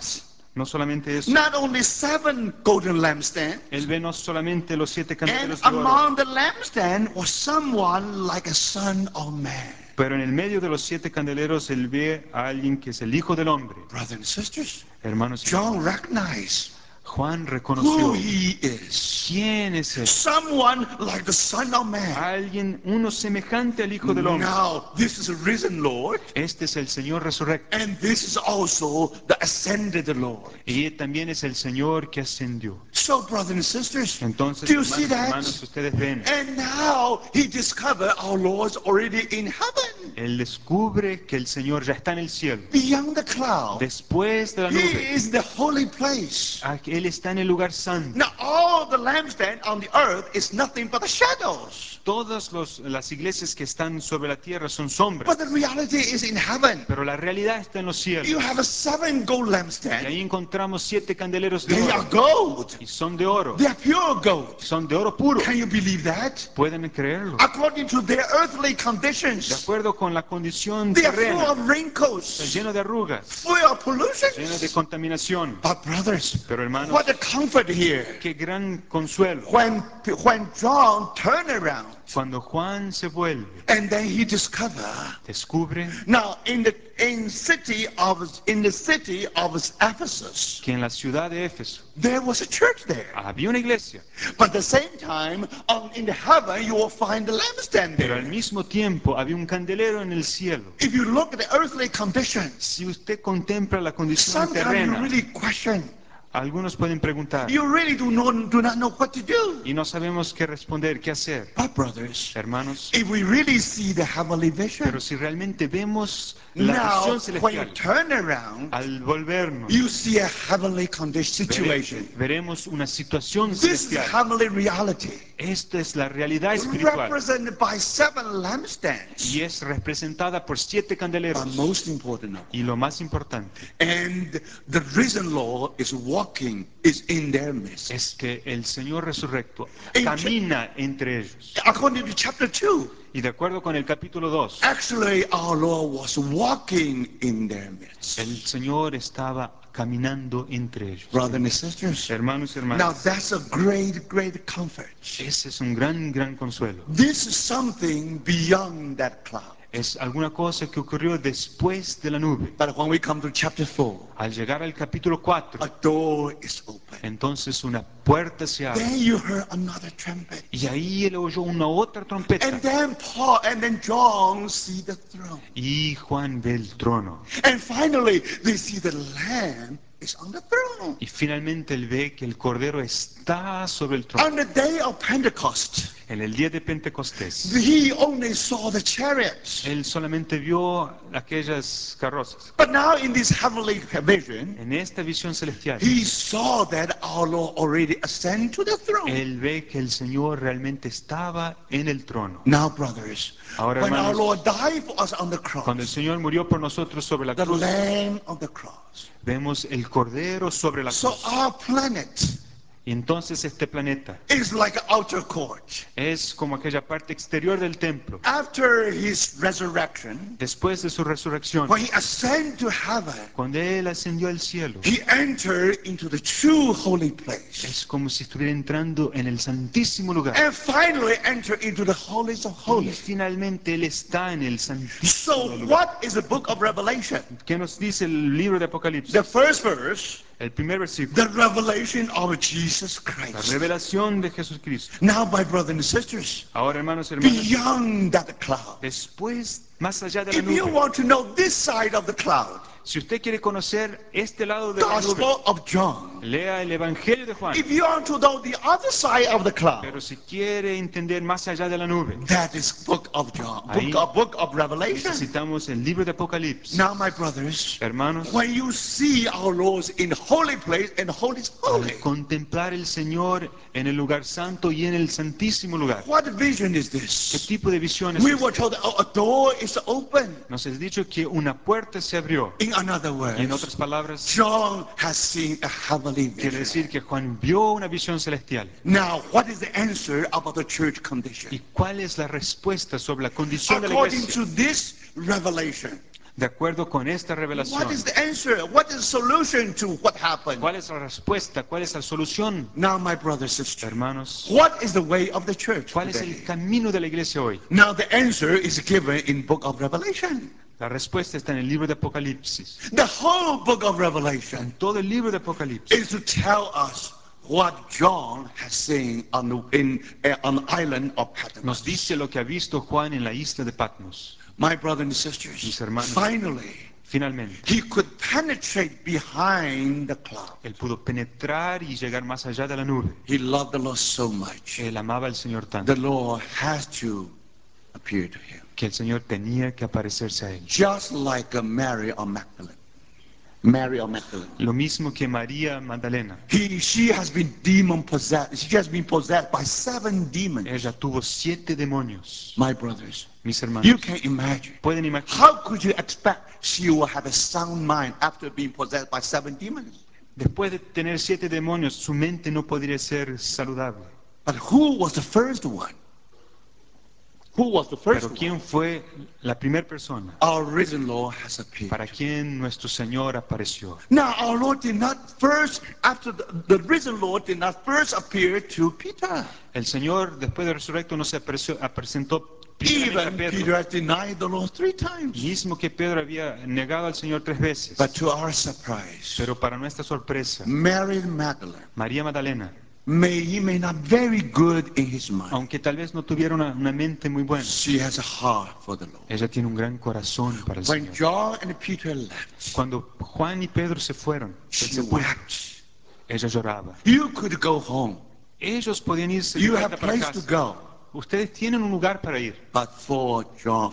No solamente eso, not only 7 golden lampstands, él ve no solamente los 7 and candeleros de oro, among the lampstands was someone like a son of man. pero en el medio de los 7 candeleros él ve a alguien que es el Hijo del Hombre. Brothers and sisters, Hermanos y John hermanas, recognized Juan who reconoció he is. quién es él. Someone like the Son of Man. Alguien, uno semejante al Hijo del Hombre. Now, this is a risen Lord, Este es el Señor resurrecto and this is also the ascended Lord. y también es el Señor que ascendió. So, brothers and sisters, Entonces, do you see hermanos y that? hermanas, ustedes ven, And now he discovered our Lord's already in heaven, él descubre que el Señor ya está en el cielo, beyond the cloud. después de la He nube. is the holy place. Él está en el lugar santo. Now, all the lampstand on the earth is nothing but the shadows. Todas las iglesias que están sobre la tierra son But sombras, the reality is in heaven. pero la realidad está en los You cielos. have a 7 gold Y lampstands. ahí encontramos 7 candeleros de They are oro gold. y son de oro, They are pure gold. son de oro puro. Can you believe that? ¿Pueden creerlo? According to their earthly De conditions, acuerdo con la condición they are full terrena, of está wrinkles, lleno de arrugas, full of lleno de pollutions. contaminación. But brothers, Pero what a hermanos, comfort here. qué gran consuelo. When John turned around Cuando Juan se vuelve, and then he discovered. descubre Now in the city of Ephesus, que en la ciudad de Éfeso there was a church there. había una iglesia, But at the same time, in the heaven, you will find the lampstand pero al there. mismo tiempo había un candelero en el cielo. If you look at the earthly conditions, Si usted contempla la condición sometimes you terrena, really question. algunos pueden preguntar, You really do not know what to do. y no sabemos qué responder, qué hacer. But brothers, Hermanos, if we really see the heavenly vision, pero si realmente vemos la now visión when you celestial, turn around, al volvernos, you see a heavenly condition situation. veremos una situación This is celestial. heavenly reality, Esta es la realidad espiritual represented by 7 lampstands. y es representada por 7 But candeleros. most important of Y all, lo más importante and the risen Lord is in their midst. es que el Señor resurrecto In camina entre ellos. According to chapter 2, Y de acuerdo con el capítulo 2, actually our Lord was walking in their el midst. Señor estaba caminando entre ellos. Brothers and sisters, Hermanos y now hermanas, that's a great, great comfort. ese es un gran, gran consuelo. This is something beyond that cloud. Es alguna cosa que ocurrió después de la nube. But when we come to chapter 4, Al llegar al capítulo 4, a door is open. entonces una puerta se abre. Then you heard another trumpet. Y ahí él oyó una otra trompeta. And then John see the throne. Y Juan ve el trono. And finally, they see the Lamb is on the throne. Y finalmente él ve que el Cordero está sobre el trono. On the day of Pentecost, En el día de Pentecostés, he only saw the chariots. él solamente vio aquellas carrozas. But now in this heavenly vision, En esta visión celestial, he saw that our Lord already ascended to the throne. él ve que el Señor realmente estaba en el trono. Now, brothers, Ahora, when our hermanos, Lord died for us on the cuando el cross, Señor murió por nosotros sobre la the cruz, Lamb of the cross. vemos el Cordero sobre la So cruz. our planet Y entonces este planeta is like an outer court. es como aquella parte exterior del templo. After his resurrection, Después de su resurrección, when he ascended to heaven, cuando Él ascendió al cielo, he entered into the true holy place. es como si estuviera entrando en el santísimo lugar. And finally entered into the holies of Y holies. finalmente Él está en el santísimo So lugar. what is the book of Revelation? ¿Qué nos dice el libro de Apocalipsis? The first verse, El primer versículo, the revelation of Jesus la Christ. revelación de Jesucristo. Now, my brothers and sisters, Ahora, hermanos y hermanas, beyond that cloud, después, más allá de la if you nube, want to know this side of the cloud, si usted quiere conocer este lado de la nube, Gospel of John. lea el Evangelio de Juan. If you want to know the other side of the cloud, Pero si quiere entender más allá de la nube, that is book of John, Ahí book of Revelation. necesitamos el libro de Apocalipsis. Now, my brothers, Hermanos, when you see our Lord in holy place and holy is holy, al contemplar el Señor en el lugar santo y en el santísimo lugar, what vision is ¿qué this? tipo de visión es We esta? were told that a door is open. Nos es dicho que una puerta se abrió. In other Y en otras words, palabras, John has seen a heavenly quiere vision. decir que Juan vio una visión celestial. Now, what is the answer about the church condition? ¿Y cuál es la respuesta sobre la condición de la According iglesia? to this revelation, De acuerdo con esta What is revelación, the answer? What is the solution to what happened? ¿cuál es la respuesta? ¿Cuál es la solución? Now, my brother, sister, Hermanos, what is the way of the church ¿cuál es el today? camino de la iglesia hoy? Now, the answer is given in book of Revelation. La respuesta está en el libro de Apocalipsis. The whole book of En Revelation todo el libro de Apocalipsis is to tell us what John has seen on the island of nos dice Patmos. lo que ha visto Juan en la isla de Patmos. My brothers and sisters, Mis hermanos, finally, finalmente, he could penetrate behind the él cloud. pudo penetrar y llegar más allá de la nube. He loved the Lord so much. Él amaba al Señor The tanto Lord has to appear to him. que el Señor tenía que aparecerse a él. Just like a Mary or Magdalene. Mary or Magdalene. Lo mismo que María Magdalena. She has been demon possessed. She has been possessed by 7 Ella demons. tuvo 7 demonios. My brothers, Mis you hermanos, can imagine. pueden imaginar. How could you expect she will have a sound mind after being possessed by 7 demons? Después de tener 7 demonios, su mente no podría ser saludable. But who was the first one? Who was the first Pero one? ¿quién fue la primera persona Our risen Lord has para appeared. quien nuestro Señor apareció? Now, our Lord did not first, after the risen Lord did not first appear to Peter. El Señor, después de resurrecto, no se presentó primeramente a Even Peter Pedro, has denied the Lord 3 times. mismo que Pedro había negado al Señor 3 But veces. to our surprise, Pero para nuestra sorpresa, Mary Magdalene, María Magdalena, he may not very good in his mind. aunque tal vez no tuviera una mente muy buena, She has a heart for the Lord. ella tiene un gran corazón para el When Señor. John and Peter left, Cuando Juan y Pedro se fueron del she sepulcro, wept. ella lloraba. You could go home. Ellos podían irse de You have vuelta para place to casa. go. Ustedes tienen un lugar para ir, But for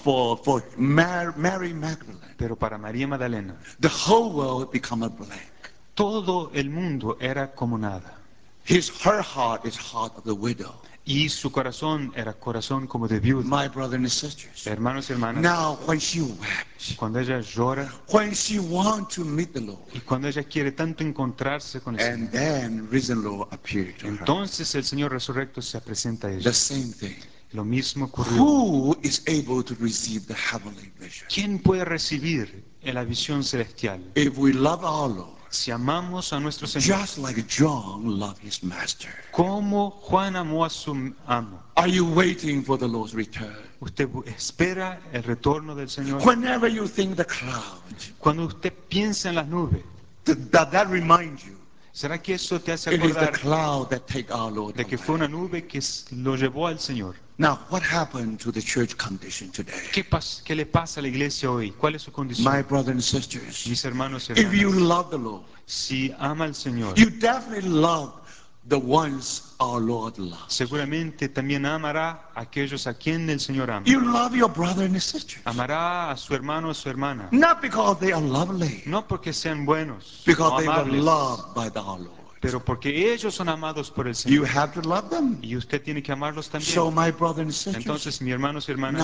Mary Magdalene, pero para María Magdalena, the whole world become a blank. todo el mundo era como nada. Her heart is heart of the widow. Y su corazón era corazón como de viuda. My brothers and sisters. Hermanos y hermanas, Now, when she wept, cuando ella llora when she want to meet the Lord, y cuando ella quiere tanto encontrarse con el and Señor, then risen Lord appeared to her. entonces el Señor resurrecto se presenta a The ella. same thing. Lo mismo ocurrió. Who is able to receive the heavenly vision? ¿Quién puede recibir en la visión celestial? If we love our Lord, Si amamos a nuestro Señor, just like John loved his master. como Juan amó a su amo. Are you waiting for the Lord's return? ¿Usted espera el retorno del Señor? Whenever you think the cloud, Cuando usted piensa en las nubes, does that remind you? ¿será que eso te hace It is the acordar cloud that take our Lord de que fue una away. nube que lo llevó al Señor? Now, what happened to the church condition today? ¿Qué le pasa a la iglesia hoy? ¿Cuál es su My condición? brothers and sisters, Mis hermanos y if you hermanas, love the Lord, si ama al Señor, you definitely love the ones our Lord loves. seguramente también amará a aquellos a quien el Señor ama. You love your brother and sisters. Amará a su hermano o su hermana, Not because they are lovely, no porque sean buenos because o they were amables, loved by our Lord. pero porque ellos son amados por el You Señor. have to love them. Y usted tiene que amarlos So, también. my brothers and sisters, Entonces, mis hermanos y hermanas,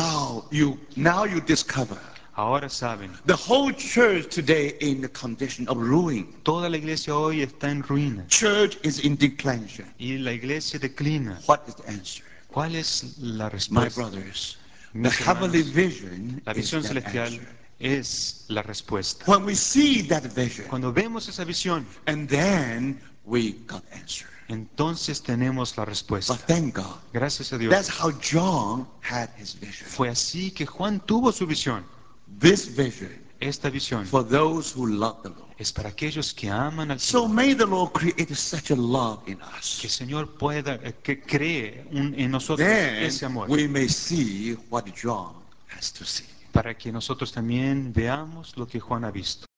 now you discover ahora saben, the whole church today in the condition of ruin. toda la iglesia hoy está en ruina Church is in declension. y la iglesia declina. What is the answer? ¿Cuál es la My respuesta? brothers, the Mis heavenly hermanos, vision la is visión that celestial answer. es la respuesta. When we see that vision, Cuando vemos esa visión, and then we got answer. entonces tenemos la But respuesta. thank God. Gracias a That's Dios. how John had his vision. Fue así que Juan tuvo su visión. This vision Esta visión for those who love the Lord. es para aquellos que aman al So Señor. may the Lord create such a love in Que us. el Señor pueda, que cree en nosotros Then ese amor, we may see what John has to see. para que nosotros también veamos lo que Juan ha visto.